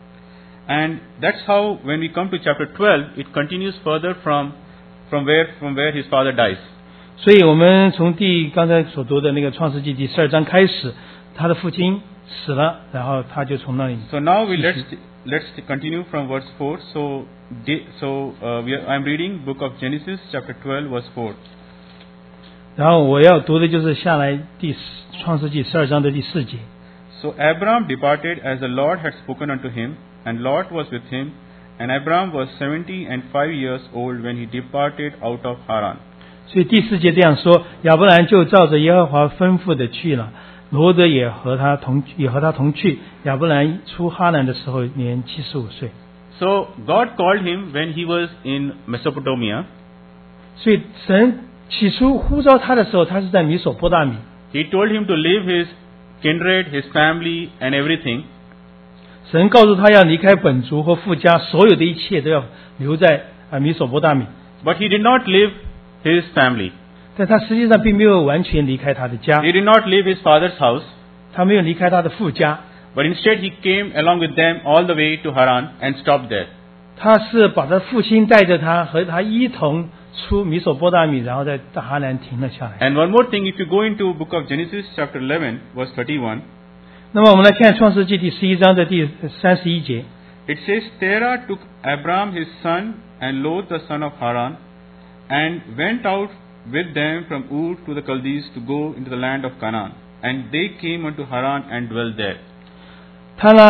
And that's how when we come to chapter 12, it continues further from where his father dies. 所以我们从刚才所读的那个创世纪第12章开始，他的父亲死了，然后他就从那里。 So now let's continue from verse 4. I'm reading book of Genesis chapter 12 verse 4. 然后我要读的就是下来创世纪12章的第4节。 So Abram departed as the Lord had spoken unto him, and Lot was with him, and Abram was 75 years old when he departed out of Haran. 所以第4节这样说：亚伯兰就照着耶和华吩咐的去了，罗德也和他同去。亚伯兰出哈兰的时候年75岁。 So God called him when he was in Mesopotamia. 所以神起初呼召他的时候，他是在米索波大米。 He told him to leave his kindred, his family, and everything. 神告诉他要离开本族和父家，所有的一切都要留在米索波大米。 But he did not leave his family. 但他实际上并没有完全离开他的家， He did not leave his father's house. 他没有离开他的父家， But instead he came along with them all the way to Haran and stopped there. 他是把他父亲带着他和他一同出米索波大米，然后在哈兰停了下来。 And one more thing, if you go into book of Genesis chapter 11 verse 31, 那么我们来看创世纪第11章的第31节。 it says, Terah took Abram his son and Lot the son of Haran, and went out with them from Ur to the Chaldees to go into the land of Canaan. And they came unto Haran and dwelt there. 他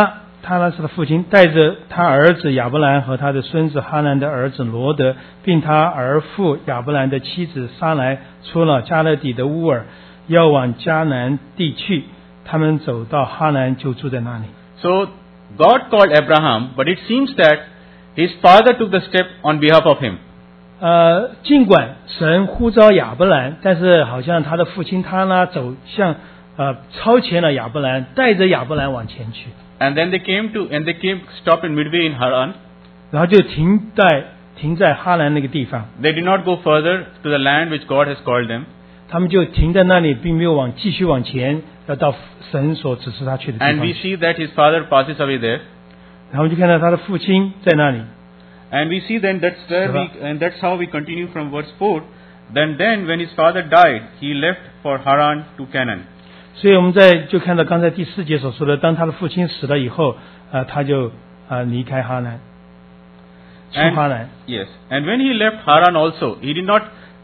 他那是他父亲，带着他儿子亚伯兰和他的孙子哈兰的儿子罗德，并他儿父亚伯兰的妻子撒来，出了加勒底的乌尔，要往迦南地去。他们走到哈兰，就住在那里。 So God called Abraham, but it seems that his father took the step on behalf of him. 尽管神呼召亚伯兰，但是好像他的父亲他呢走向超前了亚伯兰，带着亚伯兰往前去。 And then they stopped in midway in Haran. 然后就停在哈兰那个地方。 They did not go further to the land which God has called them. 他们就停在那里，并没有继续往前，要到神所指示他去的地 And 方 we see that his father passes away there. 然后就看到他的父亲在那里。 And we see then that's how we continue from verse 4. Then when his father died, he left for Haran to Canaan. 所以我们就看到刚才第4节所说的，当他的父亲死了以后，他就离开哈兰，出哈兰。 Yes. And when he left Haran also, he did not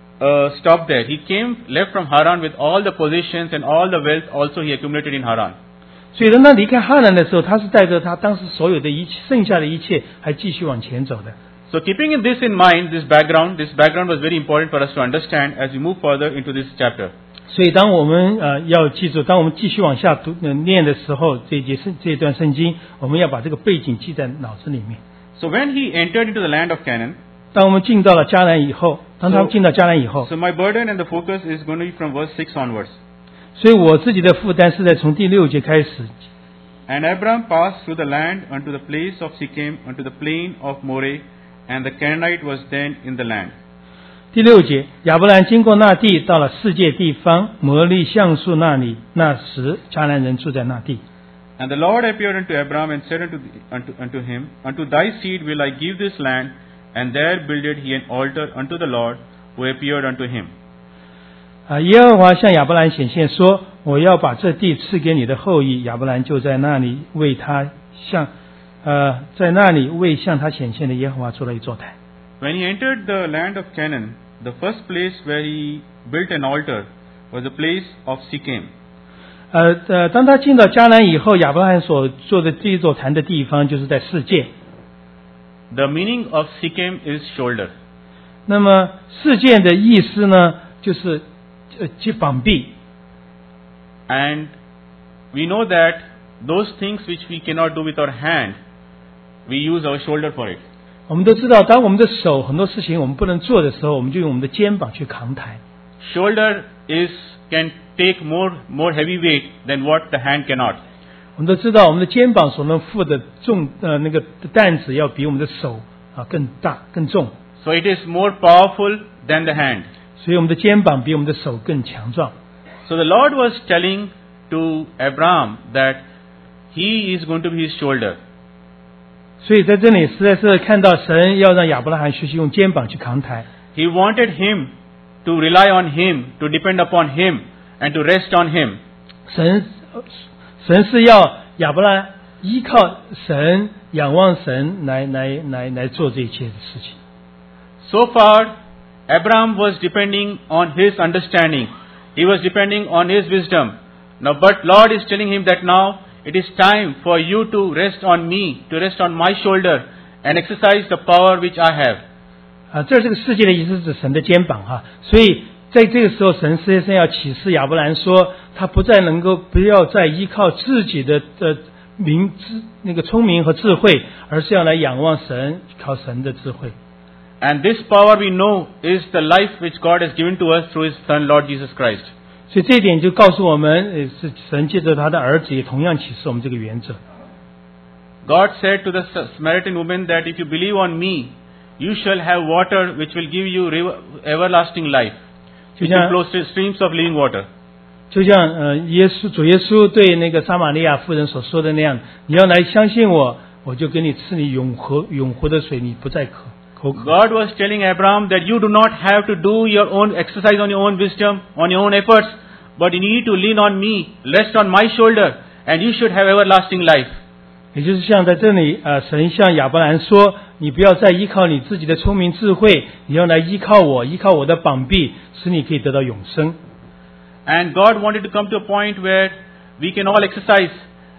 stop there. He left from Haran with all the possessions and all the wealth also he accumulated in Haran. 所以当他离开哈兰的时候，他是带着他当时所有的剩下的一切，还继续往前走的。 So keeping this in mind, this background was very important for us to understand as we move further into this chapter. 所以当我们要记住，当我们继续往下念的时候，这段圣经，我们要把这个背景记在脑子里面。 So when he entered into the land of Canaan, 当我们进到了迦南以后，当他们进到迦南以后， so my burden and the focus is going to be from verse 6 onwards. 所以我自己的负担是在从第6节开始。 And Abram passed through the land unto the place of Shechem, unto the plain of Moreh, and the Canaanite was then in the land. 第6节，亚伯兰经过那地，到了世界地方摩利橡树那里，那时迦南人住在那地。 And the Lord appeared unto Abram and said unto him, Unto thy seed will I give this land, and there builded he an altar unto the Lord, who appeared unto him. 耶和华向亚伯兰显现说：“我要把这地赐给你的后裔。”亚伯兰就在那里为向他显现的耶和华做了一座坛。 When he entered the land of Canaan, the first place where he built an altar was the place of Shechem. 当他进到迦南以后，亚伯兰所做的第一座坛的地方就是在世界。 The meaning of Shechem is shoulder. 那么世界的意思呢，就是膀臂。 And we know that those things which we cannot do with our hand, we use our shoulder for it. 我们都知道，当我们的手很多事情我们不能做的时候，我们就用我们的肩膀去扛抬。 Shoulder can take more heavy weight than what the hand cannot. 我们都知道，我们的肩膀所能负的那个担子要比我们的手更大更重。 So it is more powerful than the hand. 所以我们的肩膀比我们的手更强壮。 So the Lord was telling to Abraham that he is going to be his shoulder. 所以在这里实在是看到神要让亚伯拉罕学习用肩膀去扛抬。 He wanted him to rely on him, to depend upon him, and to rest on him. 神是要亚伯拉依靠神、仰望神来做这一切的事情。 So far, Abraham was depending on his understanding. He was depending on his wisdom. Now, but Lord is telling him that now it is time for you to rest on me, to rest on my shoulder, and exercise the power which I have. 这个世界的意思是指神的肩膀所以在这个时候，神实际上要启示亚伯兰说，他不要再依靠自己的聪明和智慧，而是要来仰望神，靠神的智慧。 And this power we know is the life which God has given to us through His Son, Lord Jesus Christ. 所以这一点就告诉我们，是神借着他的儿子也同样启示我们这个原则。 God said to the Samaritan woman that if you believe on me, you shall have water which will give you everlasting life, which will flow streams of living water. 就像主耶稣对那个撒玛利亚妇人所说的那样，你要来相信我，我就给你赐你永活的水，你不再口渴。 God was telling Abraham that you do not have to do your own exercise on your own wisdom, on your own efforts, but you need to lean on me, rest on my shoulder, and you should have everlasting life. 也就是像在这里，神向亚伯兰说，你不要再依靠你自己的聪明智慧，你要来依靠我，依靠我的膀臂，使你可以得到永生。 And God wanted to come to a point where we can all exercise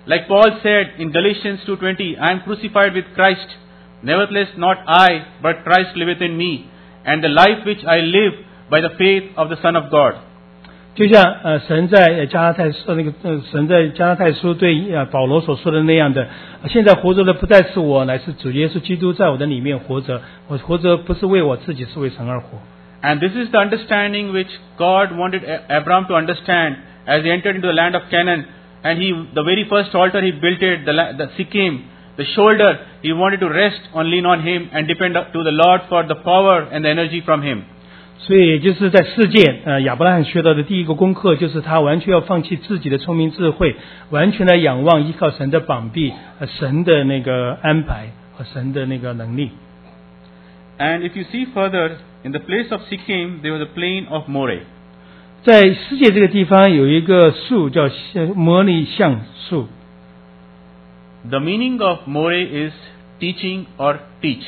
Like Paul said in Galatians 2:20, I am crucified with Christ. Nevertheless, not I, but Christ liveth in me. And the life which I live by the faith of the Son of God. 就像神在加拉太神在加拉太书对保罗所说的那样的，现在活着的不再是我，乃是主耶稣基督在我的里面活着。我活着不是为我自己，是为神而活。 And this is the understanding which God wanted Abraham to understand as he entered into the land of Canaan. And the very first altar he built it, the Sikkim, the shoulder, he wanted to rest and lean on him and depend to the Lord for the power and the energy from him. 所以也就是在世界，亚伯拉罕学到的第一个功课，就是他完全要放弃自己的聪明智慧，完全来仰望依靠神的膀臂，神的那个安排和神的那个能力。 And if you see further, in the place of Sikkim, there was a plain of Moreh. 在世界这个地方有一个树叫摩利橡树。 The meaning of Moreh is teaching or teach.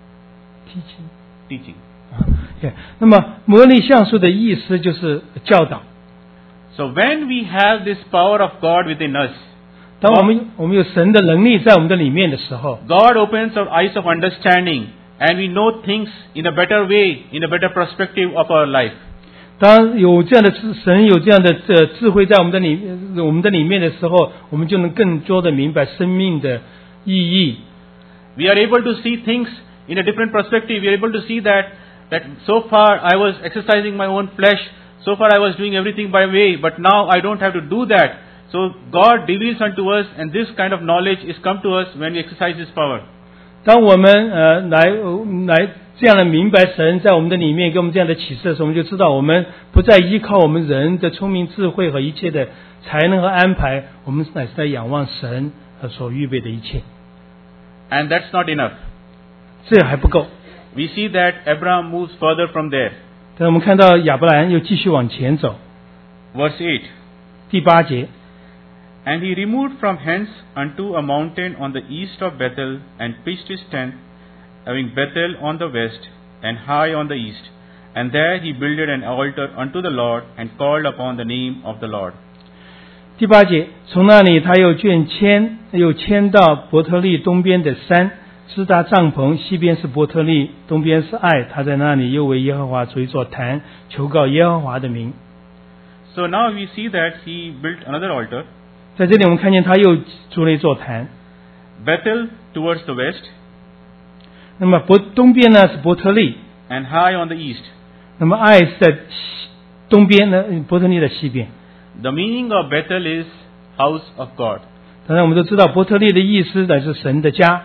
Teaching. 那么摩利橡树的意思就是教导。 So when we have this power of God within us, 当我们有神的能力在我们的里面的时候， God opens our eyes of understanding and we know things in a better way, in a better perspective of our life. 当有这样的神有这样的智慧在我们的里面的时候，我们就能更多的明白生命的意义。 We are able to see things in a different perspective. We are able to see that so far I was exercising my own flesh, so far I was doing everything by way, but now I don't have to do that. So God reveals unto us, and this kind of knowledge is come to us when we exercise His power. 当我们来这样的明白神在我们的里面给我们这样的启示的时候，我们就知道我们不再依靠我们人的聪明智慧和一切的才能和安排，我们乃是在仰望神所预备的一切。 And that's not enough. 这还不够。 We see that Abraham moves further from there. 但我们看到亚伯兰又继续往前走。 Verse 8. 第8节。 And he removed from hence unto a mountain on the east of Bethel, and pitched his tent, having Bethel on the west, and Hai on the east. And there he builded an altar unto the Lord, and called upon the name of the Lord. 第8节，从那里他又迁到伯特利东边的山，支搭帐篷，西边是伯特利，东边是爱。他在那里又为耶和华筑一座坛，求告耶和华的名。 So now we see that he built another altar. 在这里我们看见他又筑了一座坛。 Bethel towards the west. 那么东边呢是伯特利。 And Hai on the east. 那么爱是在东边呢，伯特利的西边。 The meaning of Bethel is house of God. 当然我们都知道伯特利的意思乃是神的家。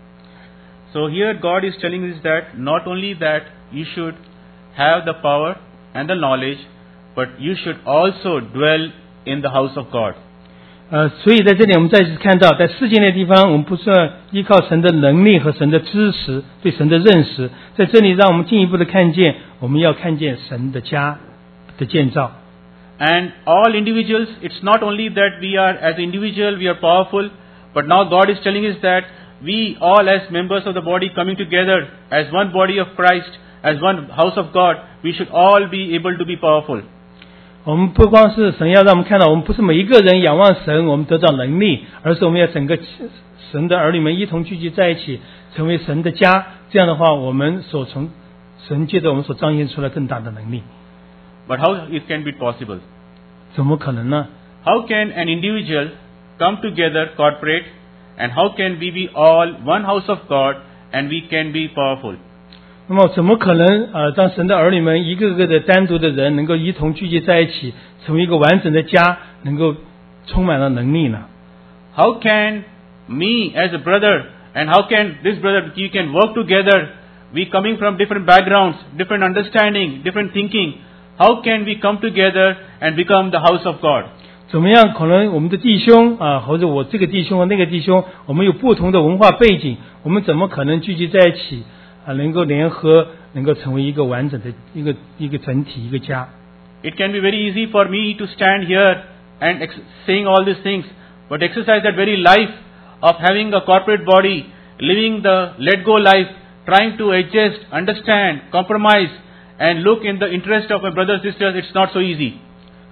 So here God is telling us that not only that you should have the power and the knowledge, but you should also dwell in the house of God. 所以在这里我们再次看到，在世界那地方，我们不是依靠神的能力和神的知识，对神的认识，在这里让我们进一步的看见，我们要看见神的家的建造。 And all individuals, it's not only that we are as individual, we are powerful, but now God is telling us that we all as members of the body coming together as one body of Christ, as one house of God, we should all be able to be powerful. 我们不光是神要让我们看到，我们不是每一个人仰望神，我们得到能力，而是我们要整个神的儿女们一同聚集在一起，成为神的家。这样的话，我们从神借着我们所彰显出来更大的能力。 But how it can be possible? 怎么可能呢？ How can an individual come together, cooperate, and how can we be all one house of God and we can be powerful? 那么怎么可能让神的儿女们一个个的单独的人能够一同聚集在一起，成为一个完整的家，能够充满了能力呢？ How can me as a brother and how can this brother, we can work together, we coming from different backgrounds, different understanding, different thinking, how can we come together and become the house of God? 怎么样可能我们的弟兄或者我这个弟兄和那个弟兄，我们有不同的文化背景，我们怎么可能聚集在一起能够联合，能够成为一个完整的一个整体，一个家。 It can be very easy for me to stand here and saying all these things, but exercise that very life of having a corporate body, living the let go life, trying to adjust, understand, compromise, and look in the interest of my brothers and sisters, it's not so easy.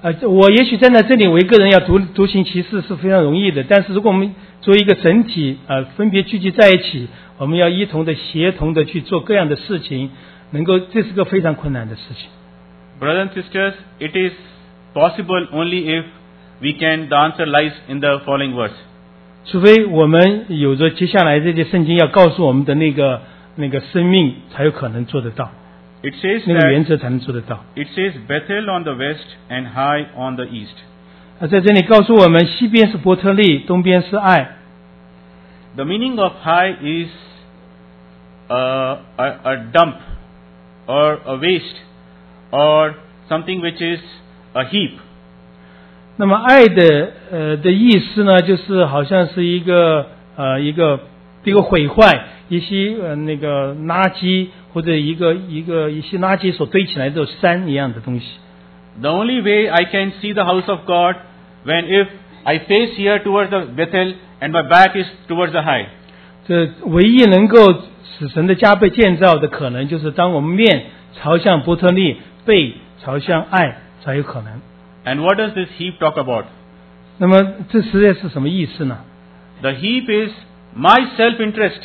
我也许站在这里，我一个人要独行其事是非常容易的，但是如果我们作为一个整体分别聚集在一起，我们要一同的协同的去做各样的事情，这是个非常困难的事情。 Brothers and sisters, it is possible only if we can, the answer lies in the following verse. 除非我们有着接下来这些圣经要告诉我们的那个生命，才有可能做得到。 It says 那个原 that 则才能做得到。 it says Bethel on the west and Hai on the east. 在这里告诉我们，西边是伯特利，东边是爱。 The meaning of Hai is a dump or a waste or something which is a heap. 那么爱的意思呢，就是好像是一个毁坏，一些垃圾或者一些垃圾所堆起来的山一样的东西。 The only way I can see the house of God when if I face here towards the Bethel and my back is towards the Hai. 这唯一能够使神的家被建造的可能，就是当我们面朝向伯特利，背朝向爱才有可能。 And what does this heap talk about? 那么这实在是什么意思呢？ The heap is my self-interest,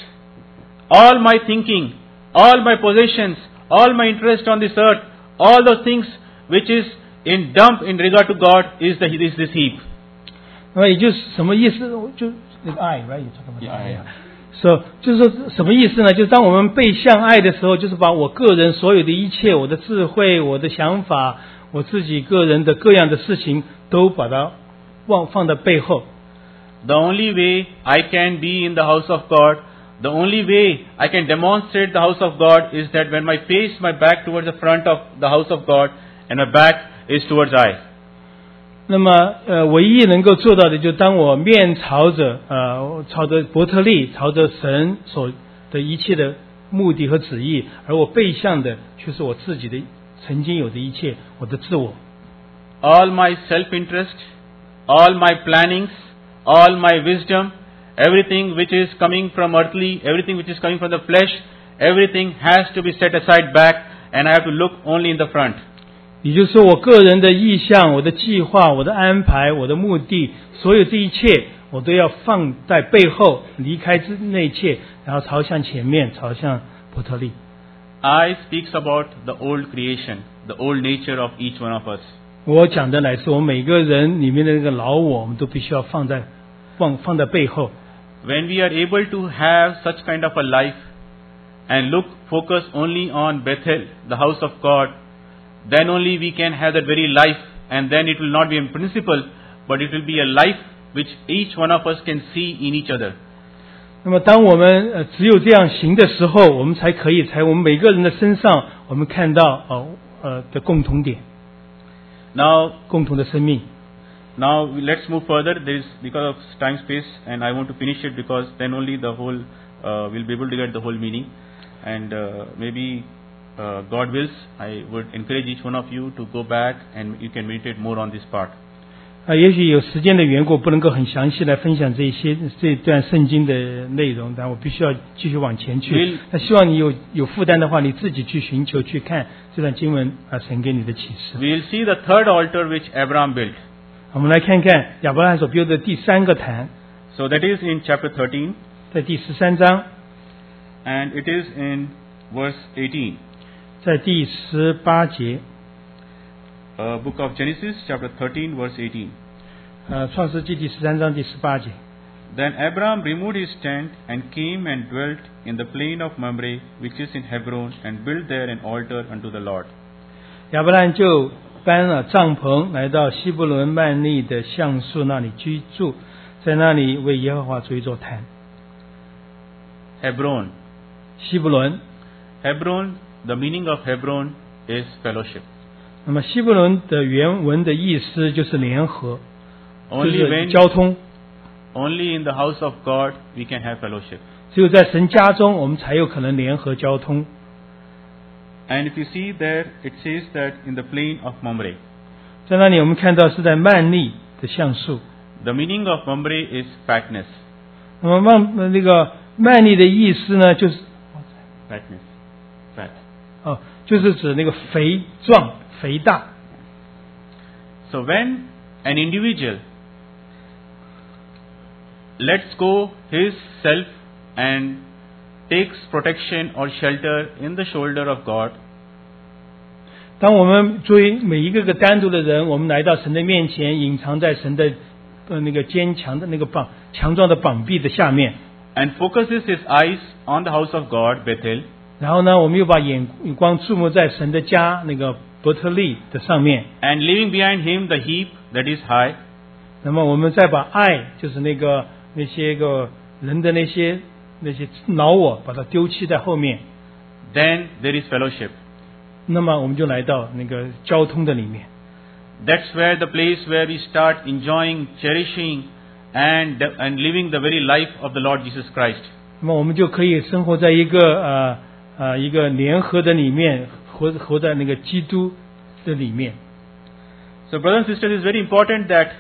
all my thinking, all my possessions, all my interest on this earth, all those things which is in dump in regard to God is this heap. 那么也就是什么意思？就那个爱 ，right？ Yeah. So 就是说什么意思呢？就是当我们背向爱的时候，就是把我个人所有的一切，我的智慧、我的想法、我自己个人的各样的事情，都把它放在背后。 The only way I can be in the house of God, the only way I can demonstrate the house of God is that when I face my back towards the front of the house of God and my back is towards I. 那么唯一能够做到的，就当我面朝着伯特利，朝着神所的一切的目的和旨意，而我背向的却是我自己的曾经有的一切，我的自我。 All my self-interest, all my plannings, all my wisdom, everything which is coming from earthly, everything which is coming from the flesh, everything has to be set aside back, and I have to look only in the front. 也就是说，我个人的意向、我的计划、我的安排、我的目的，所有这一切，我都要放在背后，离开那一切，然后朝向前面，朝向伯特利。 I speaks about the old creation, the old nature of each one of us. 我讲的乃是我们每个人里面的那个老我们都必须要放在背后。 When we are able to have such kind of a life and focus only on Bethel, the house of God, then only we can have that very life, and then it will not be in principle, but it will be a life which each one of us can see in each other. 那么当我们只有这样行的时候，我们才我们每个人的身上，我们看到的共同点。 Now, 共同的生命。 Now let's move further. There is, because of time space, and I want to finish it because then only the whole we'll be able to get the whole meaning. And maybe God wills, I would encourage each one of you to go back and you can meditate more on this part. 也许有时间的缘故，不能够很详细来分享这段圣经的内容，但我必须要继续往前去。那希望你有负担的话，你自己去寻求去看这段经文神给你的启示。 We will see the third altar which Abraham built. 我们来看看亚伯拉罕所标的第三个坛。 So that is in chapter 13. 在第13章。 And it is in verse 18. 在第18节。 Book of Genesis, chapter 13, verse 18. 创世纪第13章第18节。 Then Abraham removed his tent and came and dwelt in the plain of Mamre, which is in Hebron, and built there an altar unto the Lord. 亚伯兰就搬了帐篷，来到希伯伦曼利的橡树那里居住，在那里为耶和华筑一座坛。 Hebron. 希伯伦。 Hebron, the meaning of Hebron is fellowship. 那么希伯伦的原文的意思就是联合，就是交通。 Only in the house of God we can have fellowship. 只有在神家中，我们才有可能联合交通。 And if you see there, it says that in the plain of Mamre. 在那里我们看到是在曼利的橡树。 The meaning of Mamre is fatness. 那么那个曼利的意思呢，就是 fatness, fat. 就是指那个肥壮、肥大。 So when an individual lets go his self and takes protection or shelter in the shoulder of God, 当我们作为每一个单独的人，我们来到神的面前，隐藏在神的那个坚强的那个强壮的膀臂的下面， and focuses his eyes on the house of God, Bethel, 然后呢，我们又把眼光注目在神的家那个伯特利的上面， and leaving behind him the heap that is high, 那么我们再把爱，就是那些个人的那些恼我，把它丢弃在后面， then there is fellowship. 那么我们就来到那个交通的里面。 That's where the place where we start enjoying, cherishing, and living the very life of the Lord Jesus Christ. 那么我们就可以生活在一个联合的里面，活在那个基督的里面。 So, brothers and sisters, it's very important that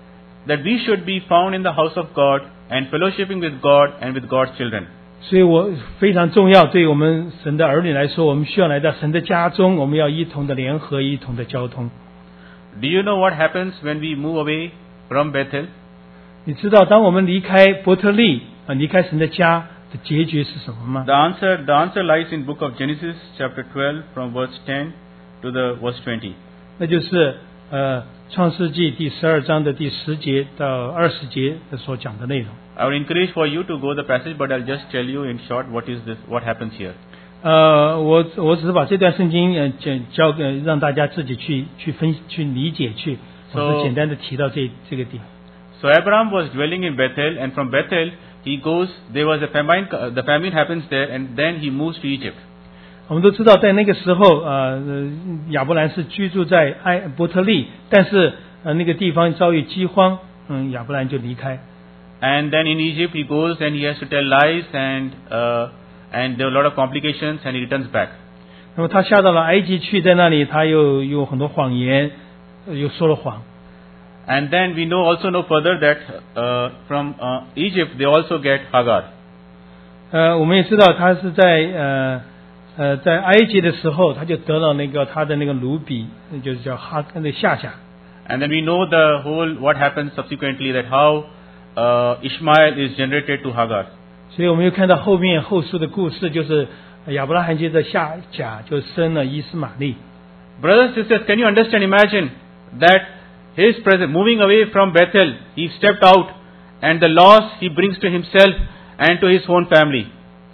we should be found in the house of God and fellowshipping with God and with God's children. 所以我非常重要，对于我们神的儿女来说，我们需要来到神的家中，我们要一同的联合，一同的交通。 Do you know what happens when we move away from Bethel? 你知道，当我们离开伯特利离开神的家的结局是什么吗？ The answer lies in book of Genesis chapter 12 from verse 10 to the verse 20. 那就是创世纪第12章的第10节到20节所讲的内容。 I would encourage for you to go the passage, but I'll just tell you in short what happens here. 我只是把这段圣经交给让大家自己去理解我是简单的提到这个点。 So Abraham was dwelling in Bethel, and from Bethel he goes. There was a famine. The famine happens there, and then he moves to Egypt. 我们都知道，在那个时候，亚伯兰是居住在伯特利，但是那个地方遭遇饥荒，亚伯兰就离开。 And then in Egypt he goes and he has to tell lies, and there are a lot of complications, and he returns back. 那么他下到了埃及去，在那里他又有很多谎言，又说了谎。 And then we also know further that from Egypt they also get Hagar. 我们也知道他是在埃及的时候，他就得了他的那个奴婢，就是叫夏甲。 And then we know the whole what happens subsequently, that how Ishmael is generated to Hagar. 所以我们又看到后述的故事，就是亚伯拉罕接着夏甲就生了伊斯玛利。 Brothers and sisters, can you imagine that his present moving away from Bethel, he stepped out, and the loss he brings to himself and to his own family.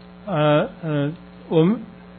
我们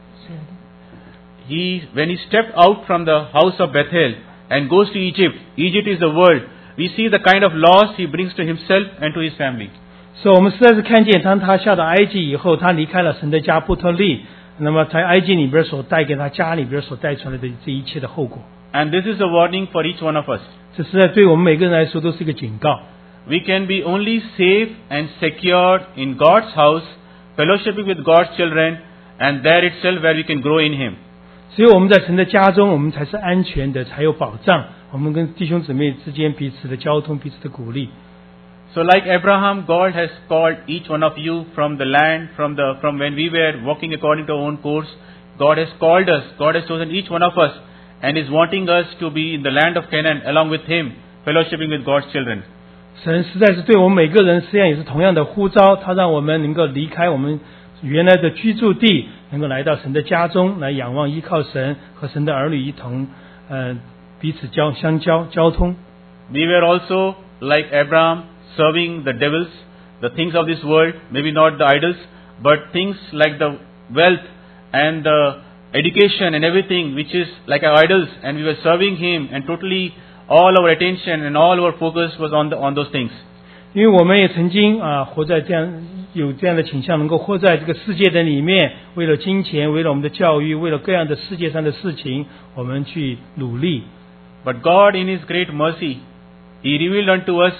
when he stepped out from the house of Bethel and goes to Egypt, Egypt is the world. We see the kind of loss he brings to himself and to his family. 所以我们实在是看见，当他下到埃及以后，他离开了神的家伯特利，那么在埃及里边所带给他家里边所带出来的这一切的后果。 And this is a warning for each one of us. 这实在对我们每个人来说都是一个警告。 We can be only safe and secure in God's house, fellowshipping with God's children, and there itself where we can grow in Him. 只有我们在神的家中，我们才是安全的，才有保障。我们跟弟兄姊妹之间彼此的交通，彼此的鼓励。 So like Abraham, God has called each one of you from the land, from when we were walking according to our own course. God has called us. God has chosen each one of us, and is wanting us to be in the land of Canaan along with Him, fellowshipping with God's children. 神实在是对我们每个人实际上也是同样的呼召，他让我们能够离开我们原来的居住地，能够来到神的家中，来仰望依靠神，和神的儿女一同彼此相交通。 We were also like Abraham, serving the devils, the things of this world, maybe not the idols, but things like the wealth and the education and everything which is like our idols, and we were serving Him, and totally all our attention and all our focus was on those things. 因为我们也曾经活在有这样的倾向，能够活在这个世界的里面，为了金钱，为了我们的教育，为了各样的世界上的事情，我们去努力。 But God in His great mercy, He revealed unto us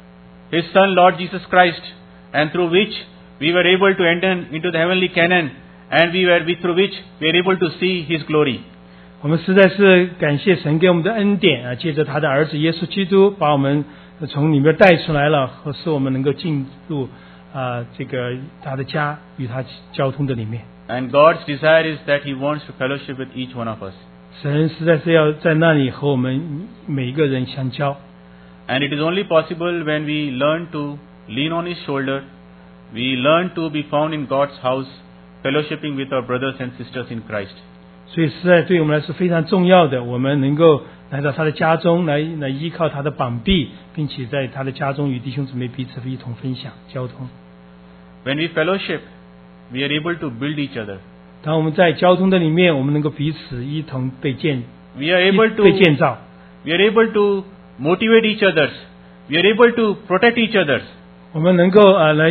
His Son Lord Jesus Christ, and through which we were able to enter into the heavenly Canaan, and through which we are able to see His glory. 我们实在是感谢神给我们的恩典借着他的儿子耶稣基督，把我们从里面带出来了，和使我们能够进入这个他的家与他交通的里面。 And God's desire is that He wants to fellowship with each one of us. 神实在是要在那里和我们每一个人相交。 And it is only possible when we learn to lean on His shoulder, we learn to be found in God's house, fellowshipping with our brothers and sisters in Christ. 所以实在对我们来说非常重要的，我们能够来到他的家中来依靠他的膀臂，并且在他的家中与弟兄姊妹彼此一同分享交通。 When we fellowship, we are able to build each other. 当我们在交通的里面，我们能够彼此一同被建 We are able 被建造。 we are able to motivate each others. We are able to protect each others. 我们能够来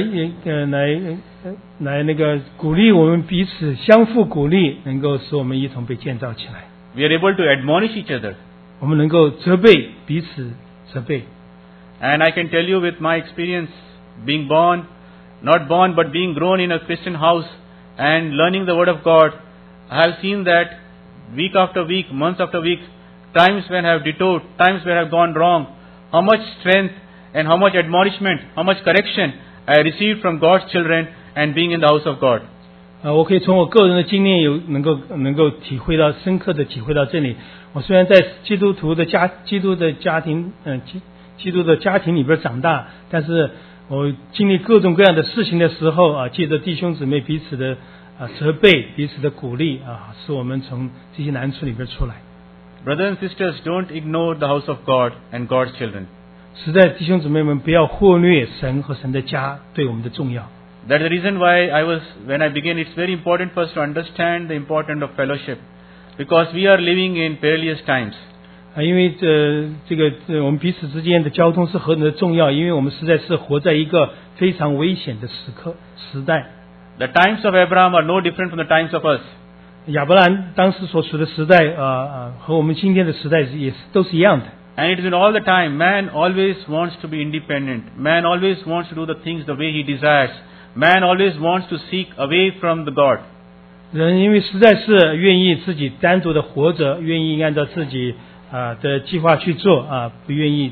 那个鼓励我们彼此相互鼓励，能够使我们一同被建造起来。 We are able to admonish each other. 我们能够责备彼此责备。 And I can tell you with my experience, being born, not born, but being grown in a Christian house and learning the Word of God, I have seen that week after week, month after week, times when I have detoured, times where I have gone wrong, how much strength and how much admonishment, how much correction I received from God's children and being in the house of God. 我可以从我个人的经验能够体会到深刻的体会到这里。我虽然在基督的家庭里边长大，但是我经历各种各样的事情的时候借着弟兄姊妹彼此的责备、彼此的鼓励使我们从这些难处里边出来。 Brothers and sisters, don't ignore the house of God and God's children. 实在弟兄姊妹们不要忽略神和神的家对我们的重要。 That's the reason why when I began, it's very important for us to understand the importance of fellowship, because we are living in perilous times. 因为我们彼此之间的交通是何等的重要，因为我们实在是活在一个非常危险的时代。 The times of Abraham are no different from the times of us. 亚伯兰当时所处的时代和我们今天的时代都是一样的。 And it is in all the time, man always wants to be independent. Man always wants to do the things the way he desires. Man always wants to seek away from the God. 人因为实在是愿意自己单独的活着，愿意按照自己的计划去做不愿意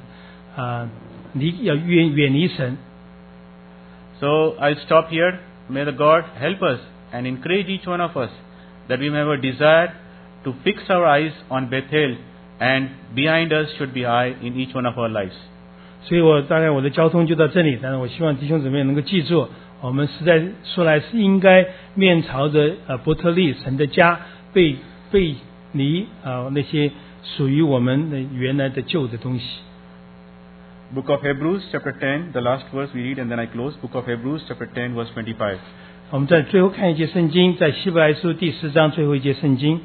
远离神。 So I'll stop here. May the God help us and encourage each one of us that we may have a desire to fix our eyes on Bethel, and behind us should be I in each one of our lives. 所以大概我的交通就到这里，但是我希望弟兄姊妹能够记住，我们实在说来是应该面朝着伯特利神的家，背离那些属于我们原来的旧的东西。 Book of Hebrews chapter 10, the last verse we read and then I close. Book of Hebrews chapter 10 verse 25. 我们在最后看一节圣经，在希伯来书第10章最后一节圣经。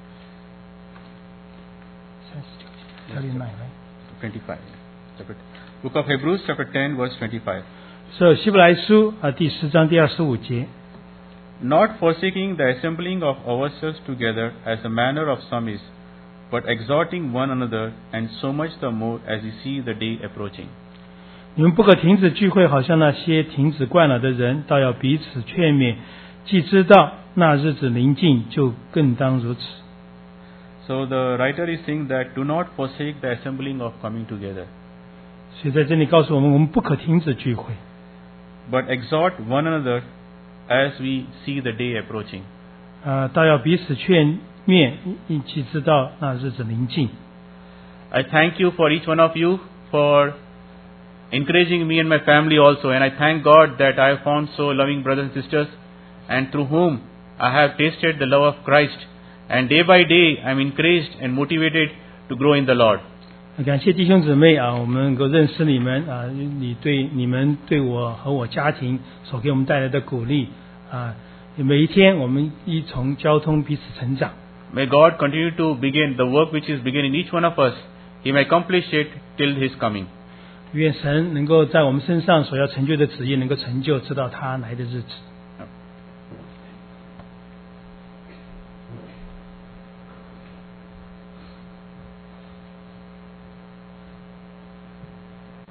25. Book of Hebrews chapter 10 verse 25. 所以希伯来书第10章第25节。 Not forsaking the assembling of ourselves together as the manner of some is, but exhorting one another, and so much the more as you see the day approaching. 你们不可停止聚会，好像那些停止惯了的人，倒要彼此劝勉。既知道那日子临近，就更当如此。 So the writer is saying that do not forsake the assembling of coming together, 所以在这里告诉我们不可停止聚会， but exhort one another as we see the day approaching. 倒要彼此劝勉，既知道那日子临近。 I thank you for each one of you for encouraging me and my family also, and I thank God that I have found so loving brothers and sisters, and through whom I have tasted the love of Christ, and day by day I am encouraged and motivated to grow in the Lord. 感谢弟兄姊妹我们能够认识你们你们对我和我家庭所给我们带来的鼓励每一天我们一同交通彼此成长。 May God continue to begin the work which is beginning in each one of us. He may accomplish it till His coming. 愿神能够在我们身上所要成就的旨意能够成就，直到他来的日子。